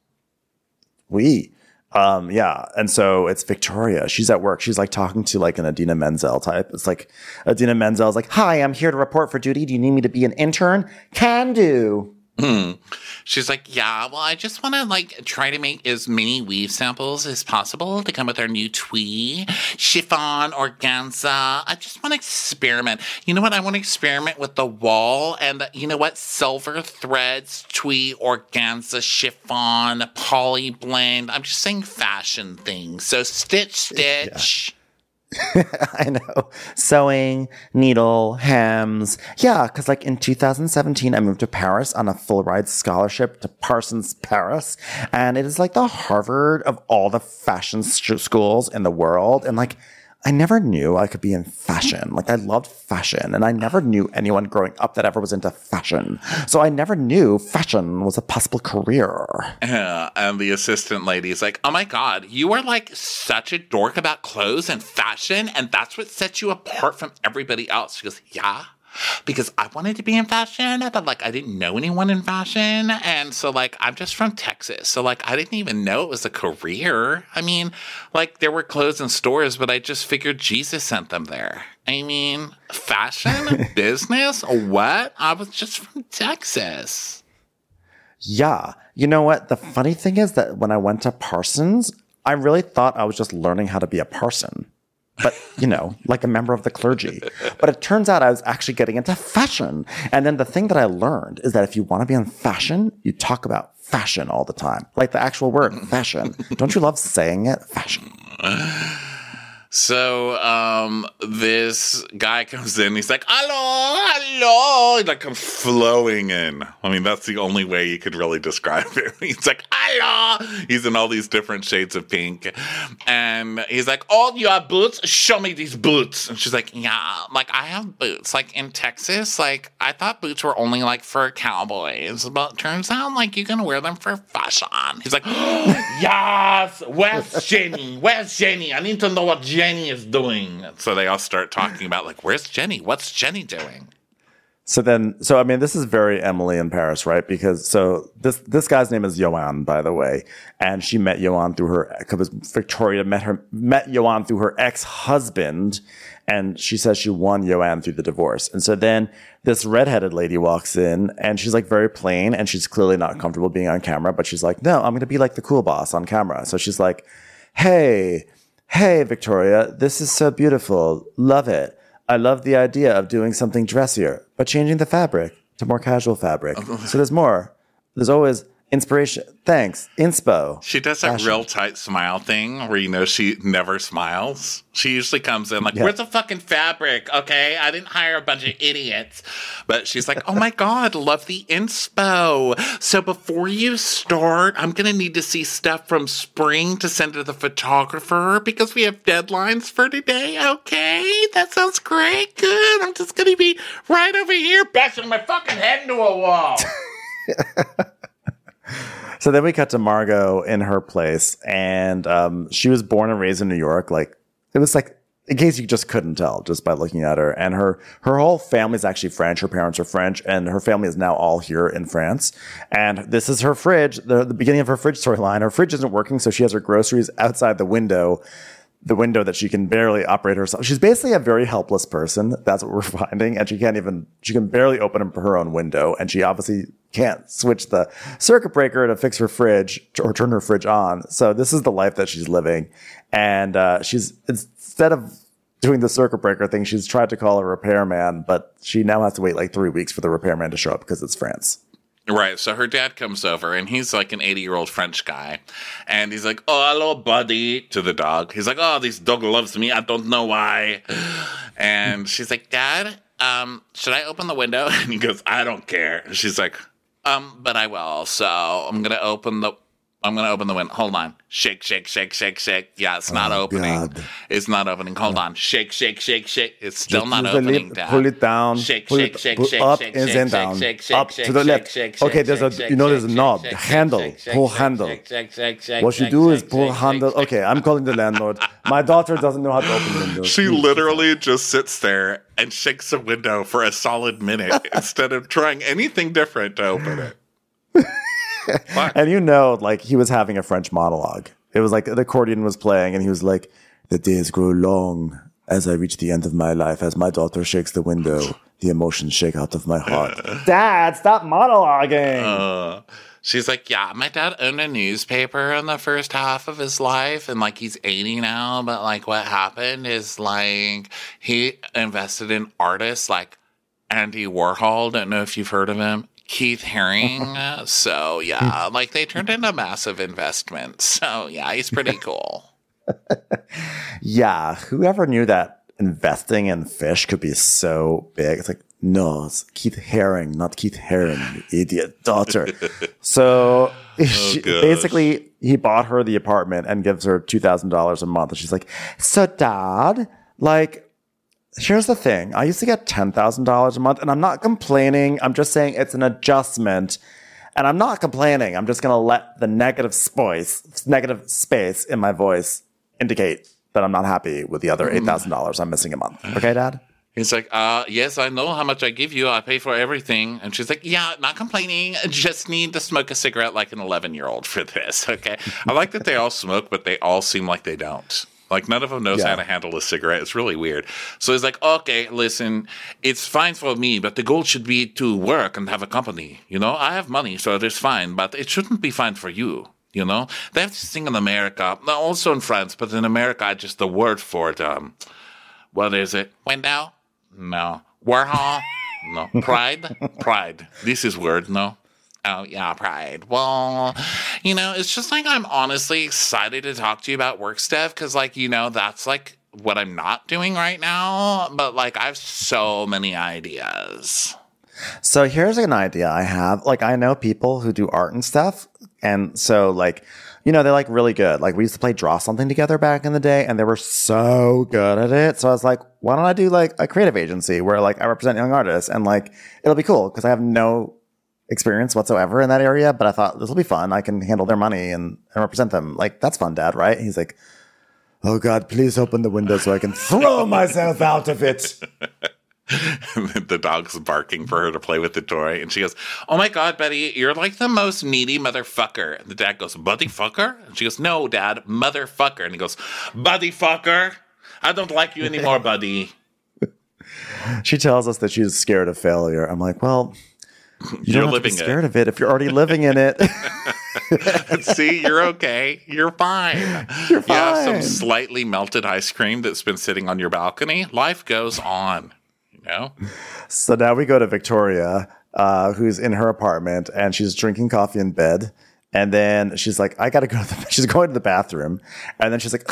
Yeah. And so it's Victoria. She's at work. She's like talking to like an Idina Menzel type. It's like Idina Menzel's like, hi, I'm here to report for duty. Do you need me to be an intern? Can do. She's like, yeah, well, I just want to like try to make as many weave samples as possible to come with our new twee, chiffon, organza. I just want to experiment. You know what? I want to experiment with the wall and you know what? Silver threads, twee, organza, chiffon, poly blend. I'm just saying fashion things. So stitch. Yeah. I know. Sewing, needle, hems. Yeah, because like in 2017, I moved to Paris on a full ride scholarship to Parsons Paris. And it is like the Harvard of all the fashion schools in the world. And like, I never knew I could be in fashion. Like, I loved fashion, and I never knew anyone growing up that ever was into fashion. So I never knew fashion was a possible career. Yeah, and the assistant lady's like, oh my God, you are like such a dork about clothes and fashion, and that's what sets you apart from everybody else. She goes, yeah. Because I wanted to be in fashion, but like I didn't know anyone in fashion, and so like I'm just from Texas, so like I didn't even know it was a career. I mean, like there were clothes in stores, but I just figured Jesus sent them there. I mean, fashion, business, what? I was just from Texas. Yeah, you know what? The funny thing is that when I went to Parsons, I really thought I was just learning how to be a parson. but, like a member of the clergy. But it turns out I was actually getting into fashion. And then the thing that I learned is that if you want to be in fashion, you talk about fashion all the time. Like the actual word, fashion. Don't you love saying it? Fashion. So, this guy comes in, he's like, hello, he like comes flowing in. I mean, that's the only way you could really describe it. He's like, hello, he's in all these different shades of pink. And he's like, oh, you have boots? Show me these boots. And she's like, yeah, like I have boots. Like in Texas, like I thought boots were only like for cowboys, but turns out like you can wear them for fashion. He's like, oh, yes, where's Jenny? Where's Jenny? I need to know what Jenny is doing. So they all start talking about like, where's Jenny? What's Jenny doing? So I mean, this is very Emily in Paris, right? Because this guy's name is Joanne, by the way, and she met Joanne because Victoria met Joanne through her ex-husband, and she says she won Joanne through the divorce. And so then this redheaded lady walks in, and she's like very plain, and she's clearly not comfortable being on camera, but she's like, no, I'm going to be like the cool boss on camera. So she's like, hey, Victoria, this is so beautiful. Love it. I love the idea of doing something dressier, but changing the fabric to more casual fabric. So there's more. There's always inspiration. Thanks. Inspo. She does that real tight smile thing where she never smiles. She usually comes in like, where's the fucking fabric? Okay, I didn't hire a bunch of idiots. But she's like, oh my God, love the inspo. So before you start, I'm going to need to see stuff from spring to send to the photographer because we have deadlines for today. Okay, that sounds great. Good. I'm just going to be right over here bashing my fucking head into a wall. So then we cut to Margot in her place, and she was born and raised in New York. Like it was like, in case you just couldn't tell just by looking at her. And her whole family is actually French. Her parents are French, and her family is now all here in France. And this is her fridge, the beginning of her fridge storyline. Her fridge isn't working, so she has her groceries outside the window that she can barely operate herself. She's basically a very helpless person. That's what we're finding. And she can barely open her own window. And she obviously can't switch the circuit breaker to fix her fridge or turn her fridge on. So this is the life that she's living. And instead of doing the circuit breaker thing, she's tried to call a repairman, but she now has to wait like 3 weeks for the repairman to show up because it's France. Right, so her dad comes over, and he's like an 80-year-old French guy, and he's like, oh, hello, buddy, to the dog. He's like, oh, this dog loves me, I don't know why. And she's like, Dad, should I open the window? And he goes, I don't care. And she's like, but I will, so I'm going to open the window. Hold on. Shake, shake, shake, shake, shake. Yeah, it's not opening. God. It's not opening. Hold on. Shake, shake, shake, shake. It's still not opening. Pull it down. Shake, pull shake, it, shake, pull shake, up shake, and shake, then shake, down. shake, shake, Up shake, to the shake, left. shake, Okay, shake, there's shake, a shake, there's a shake, knob, shake, handle, shake, shake, pull shake, handle. shake, shake, shake, shake, What you shake, do is shake, pull shake, handle. shake, Okay, I'm calling the landlord. My daughter doesn't know how to open windows. She literally just sits there and shakes a window for a solid minute instead of trying anything different to open it. And like he was having a French monologue. It was like the accordion was playing, and he was like, "The days grow long as I reach the end of my life. As my daughter shakes the window, the emotions shake out of my heart." Dad, stop monologuing. She's like, yeah, my dad owned a newspaper in the first half of his life, and like he's 80 now, but like what happened is like he invested in artists like Andy Warhol. Don't know if you've heard of him. Keith Haring. So yeah, like they turned into massive investments. So yeah, he's pretty cool. Yeah, whoever knew that investing in fish could be so big? It's like, no, it's Keith Haring, not Keith Haring, you idiot daughter. So basically, he bought her the apartment and gives her $2,000 a month. And she's like, so Dad, like, here's the thing. I used to get $10,000 a month, and I'm not complaining. I'm just saying it's an adjustment. And I'm not complaining. I'm just going to let the negative space in my voice indicate that I'm not happy with the other $8,000 I'm missing a month. Okay, Dad? He's like, yes, I know how much I give you. I pay for everything. And she's like, yeah, not complaining. Just need to smoke a cigarette like an 11-year-old for this. Okay. I like that they all smoke, but they all seem like they don't. Like, none of them knows how to handle a cigarette. It's really weird. So he's like, okay, listen, it's fine for me, but the goal should be to work and have a company. You know, I have money, so it is fine, but it shouldn't be fine for you. You know, they have this thing in America, also in France, but in America, just the word for it. What is it? Window? No. Warhol? No. Pride. This is word. No. Oh, yeah, pride. Well, you know, it's just like I'm honestly excited to talk to you about work stuff because, like, you know, that's like what I'm not doing right now. But, like, I have so many ideas. So here's an idea I have. Like, I know people who do art and stuff. And so, like, you know, they're like really good. Like, we used to play Draw Something together back in the day, and they were so good at it. So I was like, why don't I do like a creative agency where like I represent young artists and like it'll be cool because I have no experience whatsoever in that area. But I thought this will be fun. I can handle their money and represent them. Like, that's fun, Dad, right? He's like, oh, God, please open the window so I can throw myself out of it. The dog's barking for her to play with the toy. And she goes, oh my God, Betty, you're like the most needy motherfucker. And the dad goes, buddy fucker? And she goes, no, Dad, motherfucker. And he goes, buddy fucker? I don't like you anymore, buddy. She tells us that she's scared of failure. I'm like, well, you're don't have to be scared of it if you're already living in it. See, you're okay. You're fine. You're fine. You have some slightly melted ice cream that's been sitting on your balcony. Life goes on. No. So now we go to Victoria, who's in her apartment, and she's drinking coffee in bed. And then she's like, I got to go. She's going to the bathroom. And then she's like,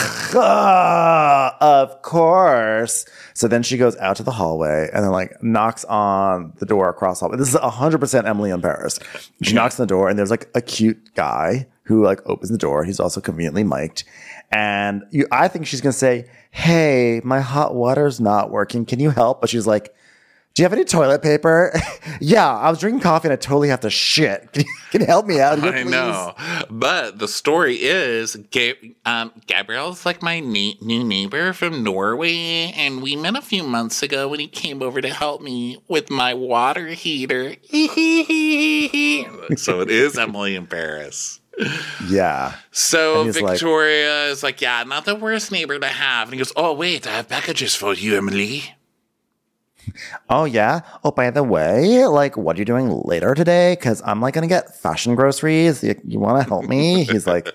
of course. So then she goes out to the hallway and then like knocks on the door across the hallway. This is 100% Emily in Paris. She knocks on the door and there's like a cute guy who like opens the door. He's also conveniently mic'd. And I think she's going to say, hey, my hot water's not working. Can you help? But she's like, do you have any toilet paper? Yeah, I was drinking coffee and I totally have to shit. Can you help me out here, please? I know. But the story is Gabriel's like my new neighbor from Norway. And we met a few months ago when he came over to help me with my water heater. So it is Emily in Paris. Yeah. So Victoria is like, yeah, not the worst neighbor to have. And he goes, oh, wait, I have packages for you, Emily. Oh, yeah? Oh, by the way, like, what are you doing later today? Because I'm, like, going to get fashion groceries. You want to help me? He's like,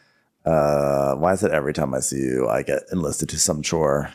why is it every time I see you, I get enlisted to some chore?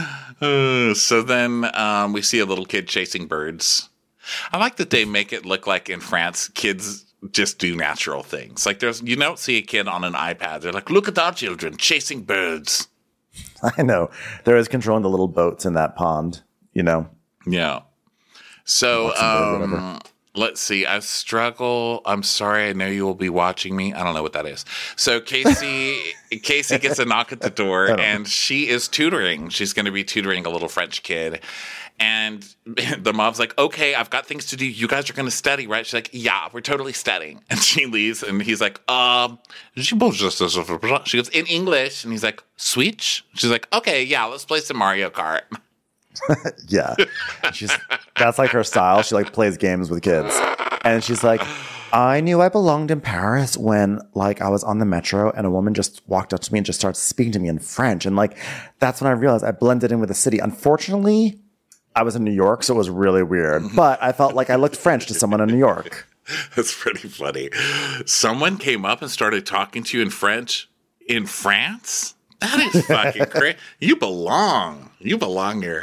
So then we see a little kid chasing birds. I like that they make it look like in France, kids just do natural things. Like, you don't see a kid on an iPad. They're like, look at our children chasing birds. I know. They're always controlling the little boats in that pond, you know? Yeah. So, let's see. I struggle. I'm sorry. I know you will be watching me. I don't know what that is. So Casey gets a knock at the door and she is tutoring. She's going to be tutoring a little French kid. And the mom's like, okay, I've got things to do. You guys are going to study, right? She's like, yeah, we're totally studying. And she leaves and he's like, she goes, in English. And he's like, switch? She's like, okay, yeah, let's play some Mario Kart. Yeah. That's like her style. She like plays games with kids. And she's like, I knew I belonged in Paris when like I was on the metro and a woman just walked up to me and just started speaking to me in French. And like, that's when I realized I blended in with the city. Unfortunately, I was in New York, so it was really weird. But I felt like I looked French to someone in New York. That's pretty funny. Someone came up and started talking to you in French in France? That is fucking crazy. You belong. You belong here.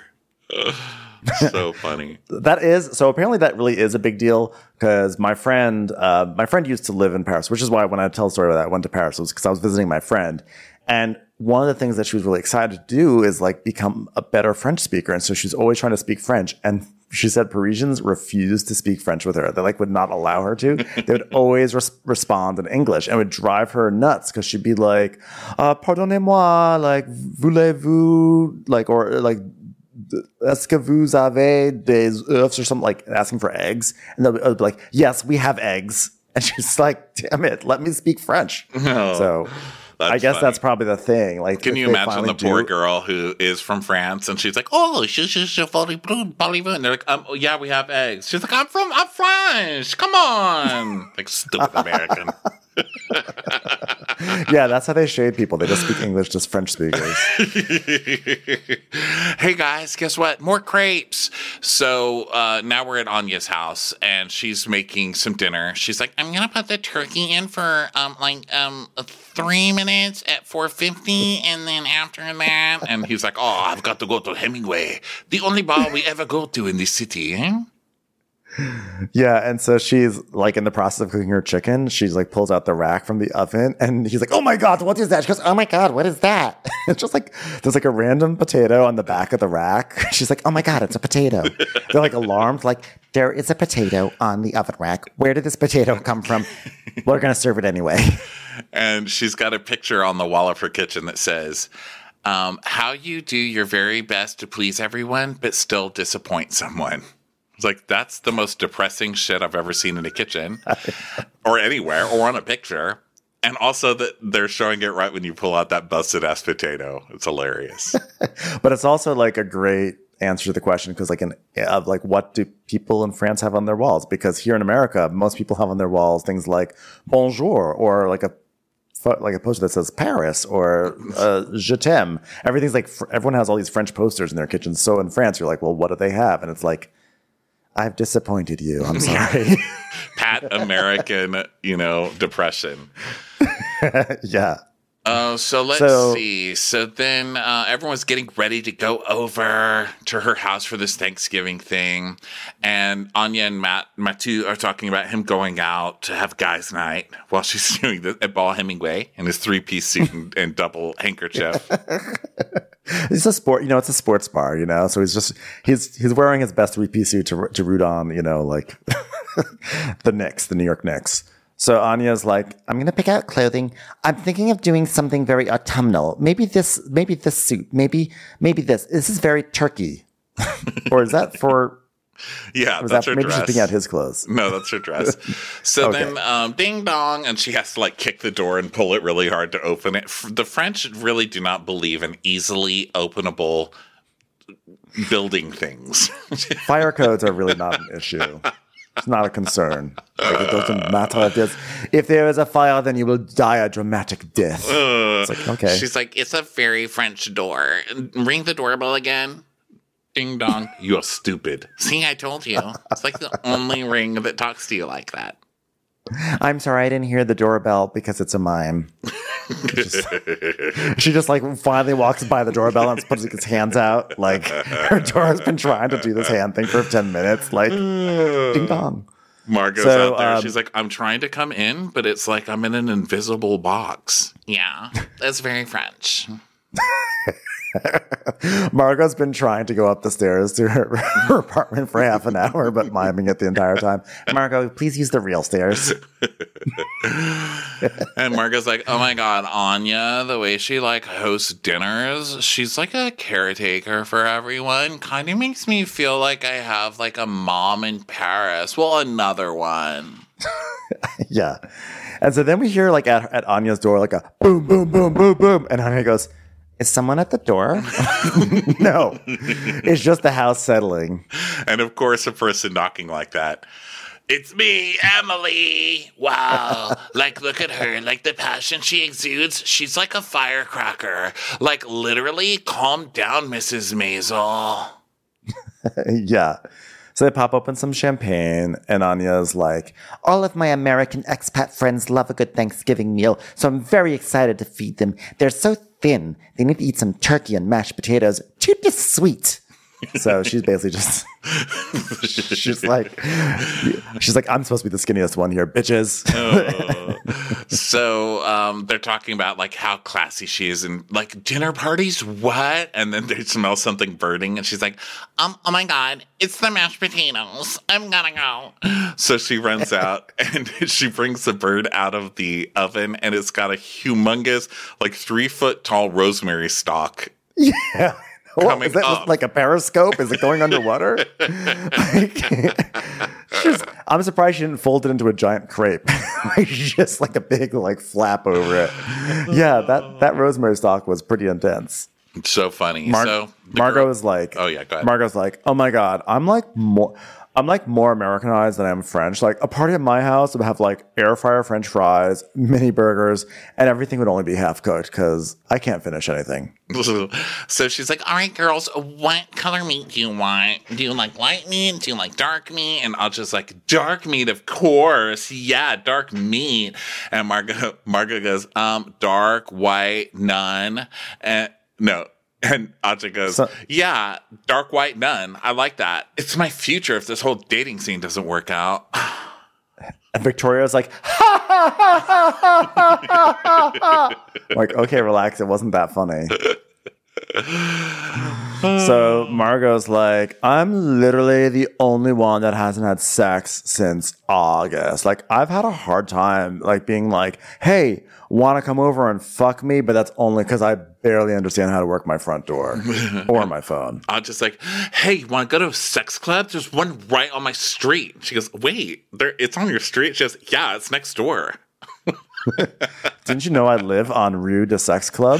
So funny. So apparently that really is a big deal because my friend used to live in Paris, which is why when I tell the story about that I went to Paris, it was because I was visiting my friend. And one of the things that she was really excited to do is like become a better French speaker. And so she's always trying to speak French. And she said Parisians refused to speak French with her. They like would not allow her to. They would always respond in English and it would drive her nuts because she'd be like, pardonnez-moi, like, voulez-vous, like, or like, est-ce que vous avez des œufs or something, like asking for eggs. And they'll be like, yes, we have eggs. And she's like, damn it, let me speak French. Oh. So I guess that's probably the thing. Like, can you imagine the poor girl who is from France and she's like, "Oh, and they're like, yeah, we have eggs." She's like, "I'm French. Come on," like stupid American. Yeah, that's how they shade people. They just speak English to French speakers. Hey guys, guess what? More crepes. So now we're at Anya's house, and she's making some dinner. She's like, I'm gonna put the turkey in for 3 minutes at 4:50, and then after that, and he's like, oh, I've got to go to Hemingway, the only bar we ever go to in this city. Eh? Yeah, and so she's like in the process of cooking her chicken. She's like pulls out the rack from the oven, and he's like, "Oh my god, what is that?" She goes, "Oh my god, what is that?" It's just like there's like a random potato on the back of the rack. She's like, "Oh my god, it's a potato." They're like alarmed, like there is a potato on the oven rack. Where did this potato come from? We're gonna serve it anyway. And she's got a picture on the wall of her kitchen that says, "How you do your very best to please everyone, but still disappoint someone." It's like, that's the most depressing shit I've ever seen in a kitchen or anywhere or on a picture. And also that they're showing it right when you pull out that busted ass potato. It's hilarious. But it's also like a great answer to the question because like what do people in France have on their walls? Because here in America, most people have on their walls things like bonjour or like a poster that says Paris or je t'aime. Everything's like everyone has all these French posters in their kitchens. So in France, you're like, well, what do they have? And it's like, I've disappointed you. I'm sorry. Pat American, depression. Yeah. So let's see. So then everyone's getting ready to go over to her house for this Thanksgiving thing. And Anya and Mathieu are talking about him going out to have guys' night while she's doing this at Ball Hemingway in his 3-piece suit and double handkerchief. It's a sport, it's a sports bar, so he's wearing his best 3-piece suit to root on, like the New York Knicks. So Anya's like, I'm going to pick out clothing. I'm thinking of doing something very autumnal. Maybe this suit, maybe this. This is very turkey. Or is that for... Yeah, that's her maybe dress. Maybe she's picking out his clothes. No, that's her dress. So okay. Then ding dong, and she has to kick the door and pull it really hard to open it. The French really do not believe in easily openable building things. Fire codes are really not an issue. It's not a concern. It doesn't matter if there is a fire, then you will die a dramatic death. It's like, okay. She's like, it's a very French door. Ring the doorbell again. Ding dong. You're stupid. See, I told you. It's like the only ring that talks to you like that. I'm sorry, I didn't hear the doorbell because it's a mime. She just finally walks by the doorbell and puts his hands out. Like her door has been trying to do this hand thing for 10 minutes. Like ding dong. Margot's out there. She's like, I'm trying to come in, but it's like I'm in an invisible box. Yeah, that's very French. Margot's been trying to go up the stairs to her apartment for half an hour, but miming it the entire time. Margot, please use the real stairs. And Margot's like, oh my God, Anya, the way she hosts dinners, she's like a caretaker for everyone. Kind of makes me feel like I have a mom in Paris. Well, another one. Yeah. And so then we hear at Anya's door, a boom, boom, boom, boom, boom. And Anya goes, is someone at the door? No, it's just the house settling. And of course, a person knocking like that. It's me, Emily. Wow. Look at her. The passion she exudes. She's like a firecracker. Literally, calm down, Mrs. Maisel. Yeah. So they pop open some champagne, and Anya's like, all of my American expat friends love a good Thanksgiving meal, so I'm very excited to feed them. They're so thin. They need to eat some turkey and mashed potatoes. Too sweet. So she's basically just, she's like, I'm supposed to be the skinniest one here, bitches. So they're talking about how classy she is and dinner parties. What? And then they smell something burning, and she's like, oh my God, it's the mashed potatoes. I'm gonna go. So she runs out and she brings the bird out of the oven, and it's got a humongous 3-foot tall rosemary stalk. Yeah. What, is that up. Like a periscope? Is it going underwater? I'm surprised she didn't fold it into a giant crepe. Just a big flap over it. Yeah, that rosemary stalk was pretty intense. It's so funny. Margot is like, oh yeah, go ahead. Margot's like, oh my God, I'm like more Americanized than I am French. Like a party at my house would have like air fryer French fries, mini burgers, and everything would only be half cooked because I can't finish anything. So she's like, all right, girls, what color meat do you want? Do you like light meat? Do you like dark meat? And I'll just like, dark meat, of course. Yeah, dark meat. And Margot goes, dark, white, none. And no. And Aja goes, yeah, dark, white, none. I like that. It's my future if this whole dating scene doesn't work out. And Victoria's like, like, okay, relax. It wasn't that funny. So Margot's like, I'm literally the only one that hasn't had sex since August. Like, I've had a hard time, like, being like, hey, want to come over and fuck me? But that's only because I barely understand how to work my front door or my phone. I'm just like, hey, you want to go to a sex club? There's one right on my street. She goes, wait, it's on your street? She goes, yeah, it's next door. Didn't you know I live en Rue de Sex Club?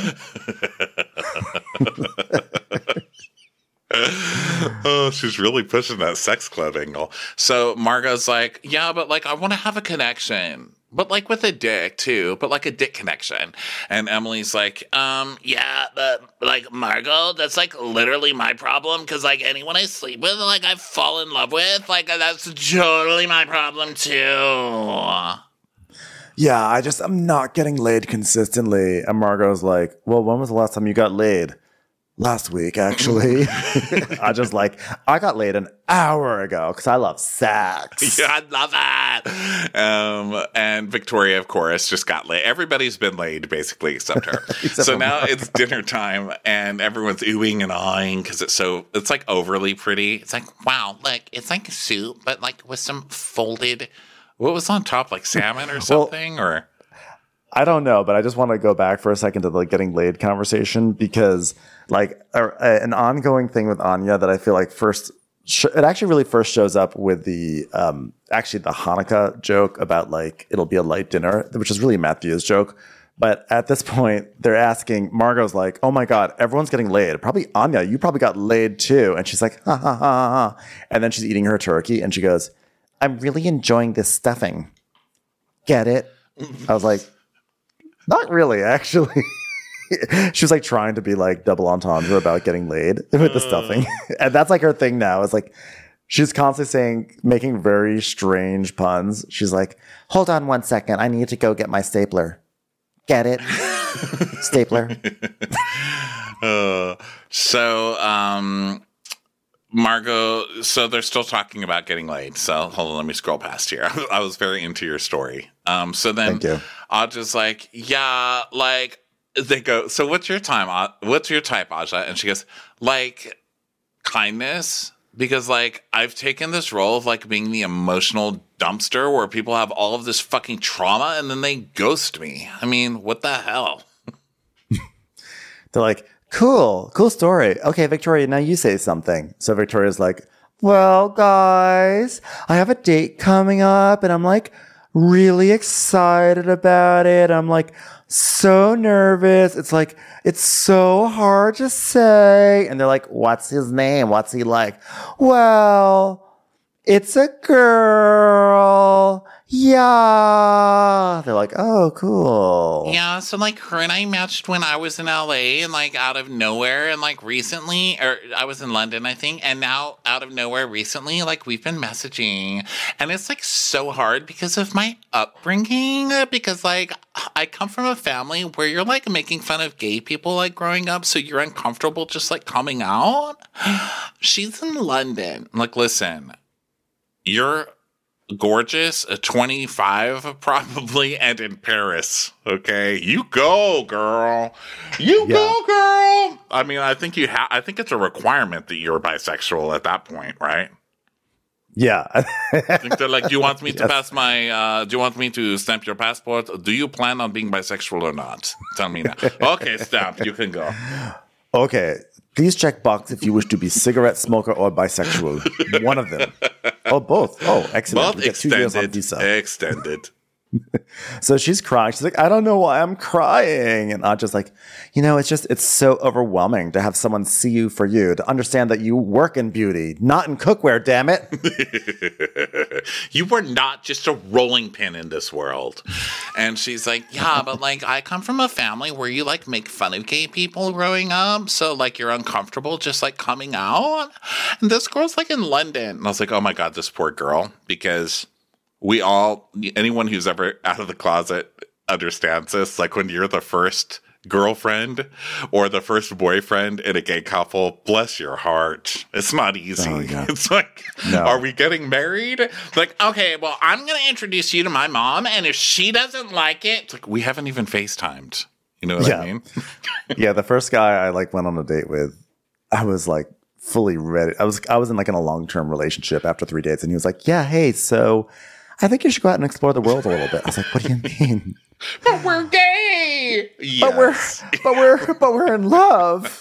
Oh, she's really pushing that sex club angle. So Margot's like, yeah, but like I want to have a connection. But like with a dick too, but like a dick connection. And Emily's like, yeah, but like Margot, that's like literally my problem. Cause like anyone I sleep with, like I fall in love with, like that's totally my problem too. Yeah, I'm not getting laid consistently. And Margot's like, well, when was the last time you got laid? Last week, actually. I got laid an hour ago because I love sex. Yeah, I love that. And Victoria, of course, just got laid. Everybody's been laid, basically, except her. So now it's dinner time, and everyone's oohing and awing because it's like overly pretty. It's like, wow, like it's like soup, but like with some folded, what was on top, like salmon or something, or? I don't know, but I just want to go back for a second to the getting laid conversation because like an ongoing thing with Anya that I feel like it actually really first shows up with the Hanukkah joke about like it'll be a light dinner, which is really a Matthew's joke. But at this point, they're asking, Margot's like, oh my God, everyone's getting laid. Probably Anya, you probably got laid too. And she's like, ha ha ha ha. And then she's eating her turkey and she goes, I'm really enjoying this stuffing. Get it? I was like, not really, actually. She was like trying to be like double entendre about getting laid with the stuffing. And that's like her thing now. It's like she's constantly making very strange puns. She's like, hold on 1 second. I need to go get my stapler. Get it? Stapler. Margot, so they're still talking about getting laid. So hold on, let me scroll past here. I was very into your story. So then Aja's like, yeah, like they go, so what's your type, Aja? And she goes, like kindness, because like I've taken this role of like being the emotional dumpster where people have all of this fucking trauma and then they ghost me. I mean, what the hell? They're like, cool story. Okay, Victoria, now you say something. So Victoria's like, well, guys, I have a date coming up and I'm like really excited about it. I'm like so nervous. It's like, it's so hard to say. And they're like, what's his name? What's he like? Well, it's a girl. Yeah. They're like, oh, cool. Yeah, so like her and I matched when I was in LA and like out of nowhere and like recently, or I was in London, I think, and now out of nowhere recently, like we've been messaging. And it's like so hard because of my upbringing, because like I come from a family where you're like making fun of gay people like growing up, so you're uncomfortable just like coming out. She's in London. Like, listen, you're gorgeous, 25 probably, and in Paris. Okay, you go, girl. You go, girl. I mean, I think I think it's a requirement that you're bisexual at that point, right? Yeah. I think they're like, do you want me to pass my? Do you want me to stamp your passport? Do you plan on being bisexual or not? Tell me now. Okay, stamp. You can go. Okay. Please check box if you wish to be cigarette smoker or bisexual. One of them. Oh, both. Oh, excellent. Both extended. Extended. So she's crying. She's like, I don't know why I'm crying. And I'm just like, it's so overwhelming to have someone see you for you, to understand that you work in beauty, not in cookware, damn it. You were not just a rolling pin in this world. And she's like, yeah, but like I come from a family where you like make fun of gay people growing up. So like you're uncomfortable just like coming out. And this girl's like in London. And I was like, oh my God, this poor girl. Because anyone who's ever out of the closet understands this. Like when you're the first girlfriend or the first boyfriend in a gay couple, bless your heart. It's not easy. Oh, yeah. It's like, No. Are we getting married? Like, okay, well, I'm going to introduce you to my mom. And if she doesn't like it, it's like, we haven't even FaceTimed. You know what I mean? Yeah. The first guy I like went on a date with, I was like fully ready. I was in like in a long-term relationship after 3 dates. And he was like, yeah, hey, so I think you should go out and explore the world a little bit. I was like, what do you mean? But we're gay. Yes. But we're in love.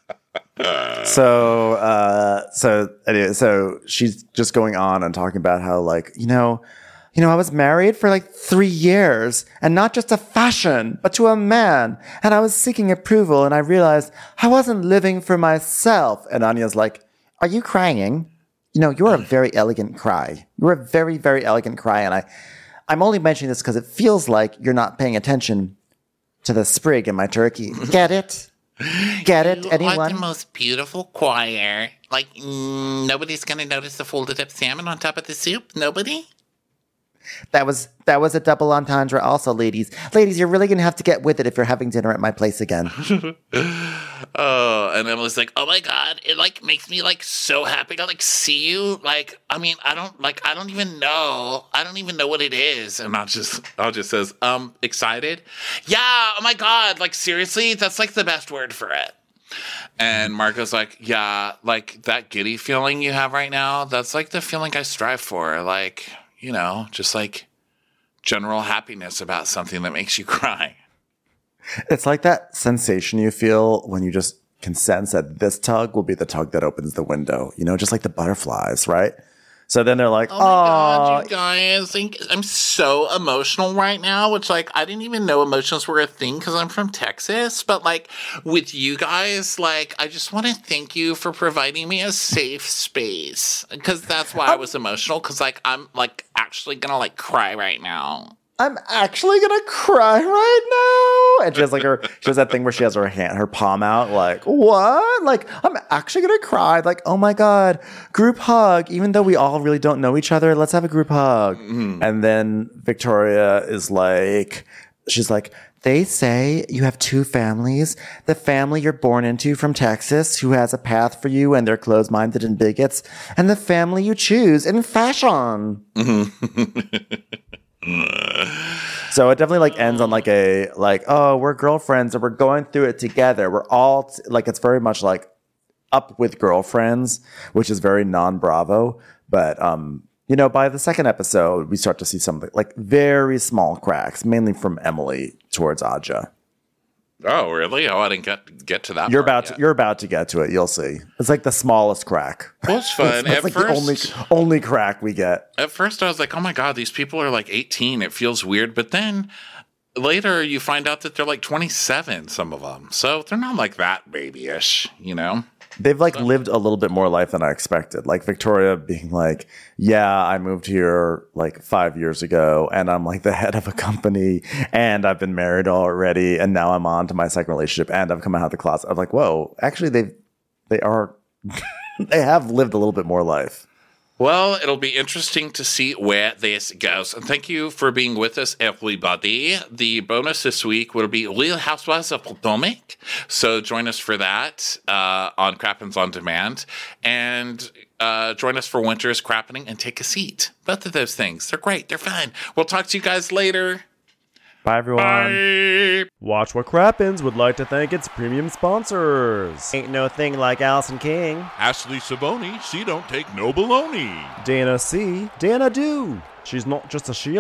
So she's just going on and talking about how like, I was married for like 3 years, and not just to fashion, but to a man. And I was seeking approval, and I realized I wasn't living for myself. And Anya's like, are you crying? You're a very elegant cry. You're a very, very elegant cry. And I'm only mentioning this because it feels like you're not paying attention to the sprig in my turkey. Get it? Get it? You Anyone? are the most beautiful choir. Like, nobody's going to notice the folded up salmon on top of the soup? Nobody? That was a double entendre also, ladies. Ladies, you're really going to have to get with it if you're having dinner at my place again. Oh, and Emily's like, oh my God, it like makes me like so happy to like see you. Like, I mean, I don't even know what it is. And I'll just says, excited. Yeah. Oh my God. Like, seriously, that's like the best word for it. And Marco's like, yeah, like that giddy feeling you have right now. That's like the feeling I strive for. Like, just like general happiness about something that makes you cry. It's like that sensation you feel when you just can sense that this tug will be the tug that opens the window, just like the butterflies, right? So then they're like, oh my God, you guys, I'm so emotional right now, which like, I didn't even know emotions were a thing because I'm from Texas. But like with you guys, like, I just want to thank you for providing me a safe space, because that's why I was emotional. Because like, I'm like actually going to like cry right now. I'm actually gonna cry right now. And she has that thing where she has her palm out, like, what? Like, I'm actually gonna cry. Like, oh my God, group hug. Even though we all really don't know each other, let's have a group hug. Mm-hmm. And then Victoria is like, she's like, they say you have two families. The family you're born into from Texas, who has a path for you and they're closed-minded and bigots, and the family you choose in fashion. Mm-hmm. So it definitely like ends on like oh, we're girlfriends and we're going through it together. We're all like, it's very much like Up with Girlfriends, which is very non-Bravo. But by the second episode, we start to see some like very small cracks, mainly from Emily towards Aja. Oh, really? Oh, I didn't get to that. You're about to get to it. You'll see. It's like the smallest crack. Well, it's fun. It's like first, the only crack we get. At first, I was like, "Oh my God, these people are like 18." It feels weird, but then later you find out that they're like 27. Some of them, so they're not like that babyish, They've like lived a little bit more life than I expected. Like Victoria being like, yeah, I moved here like 5 years ago and I'm like the head of a company and I've been married already. And now I'm on to my second relationship and I've come out of the closet. I'm like, whoa, actually they have lived a little bit more life. Well, it'll be interesting to see where this goes. And thank you for being with us, everybody. The bonus this week will be Real Housewives of Potomac. So join us for that on Crappens On Demand. And join us for Winter's Crappening and Take a Seat. Both of those things. They're great. They're fun. We'll talk to you guys later. Bye, everyone. Bye. Watch What Crappens would like to thank its premium sponsors. Ain't no thing like Allison King. Ashley Savoni, she don't take no baloney. Dana C. Dana Do. She's not just a Sheila.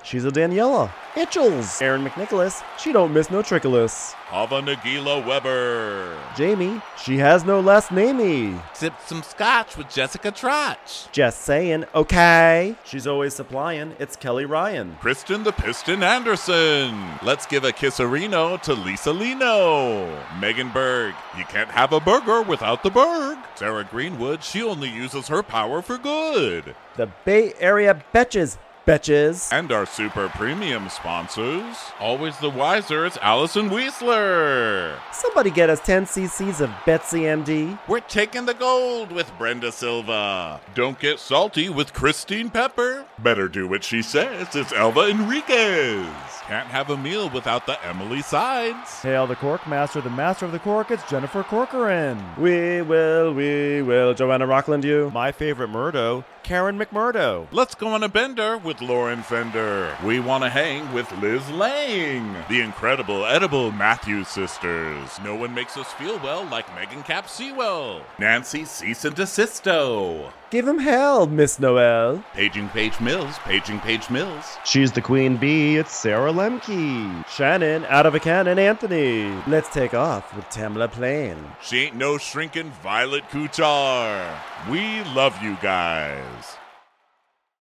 she's a Daniela. Itchels, Aaron McNicholas, she don't miss no trickolas. Hava Nagila Weber. Jamie, she has no last namey. Sipped some scotch with Jessica Trotch. Just saying, okay. She's always supplying, it's Kelly Ryan. Kristen the Piston Anderson. Let's give a kisserino to Lisa Lino. Megan Berg. You can't have a burger without the Berg. Sarah Greenwood, she only uses her power for good. The Bay Area Betches. And our super premium sponsors. Always the wiser, it's Allison Weisler. Somebody get us 10 cc's of Betsy MD. We're taking the gold with Brenda Silva. Don't get salty with Christine Pepper. Better do what she says, it's Elva Enriquez. Can't have a meal without the Emily Sides. Hail the Cork Master, the Master of the Cork, it's Jennifer Corcoran. We will, Joanna Rockland you. My favorite Murdo, Karen McMurdo. Let's go on a bender with Lauren Fender. We want to hang with Liz Lang. The incredible edible Matthews sisters. No one makes us feel well like Megan Cap Sewell. Nancy Cease and Desisto. Give him hell, Miss Noel. Paging Paige Mills. She's the queen bee, it's Sarah Lemke. Shannon, out of a cannon, Anthony. Let's take off with Tamla Plain. She ain't no shrinking Violet Kuchar. We love you guys.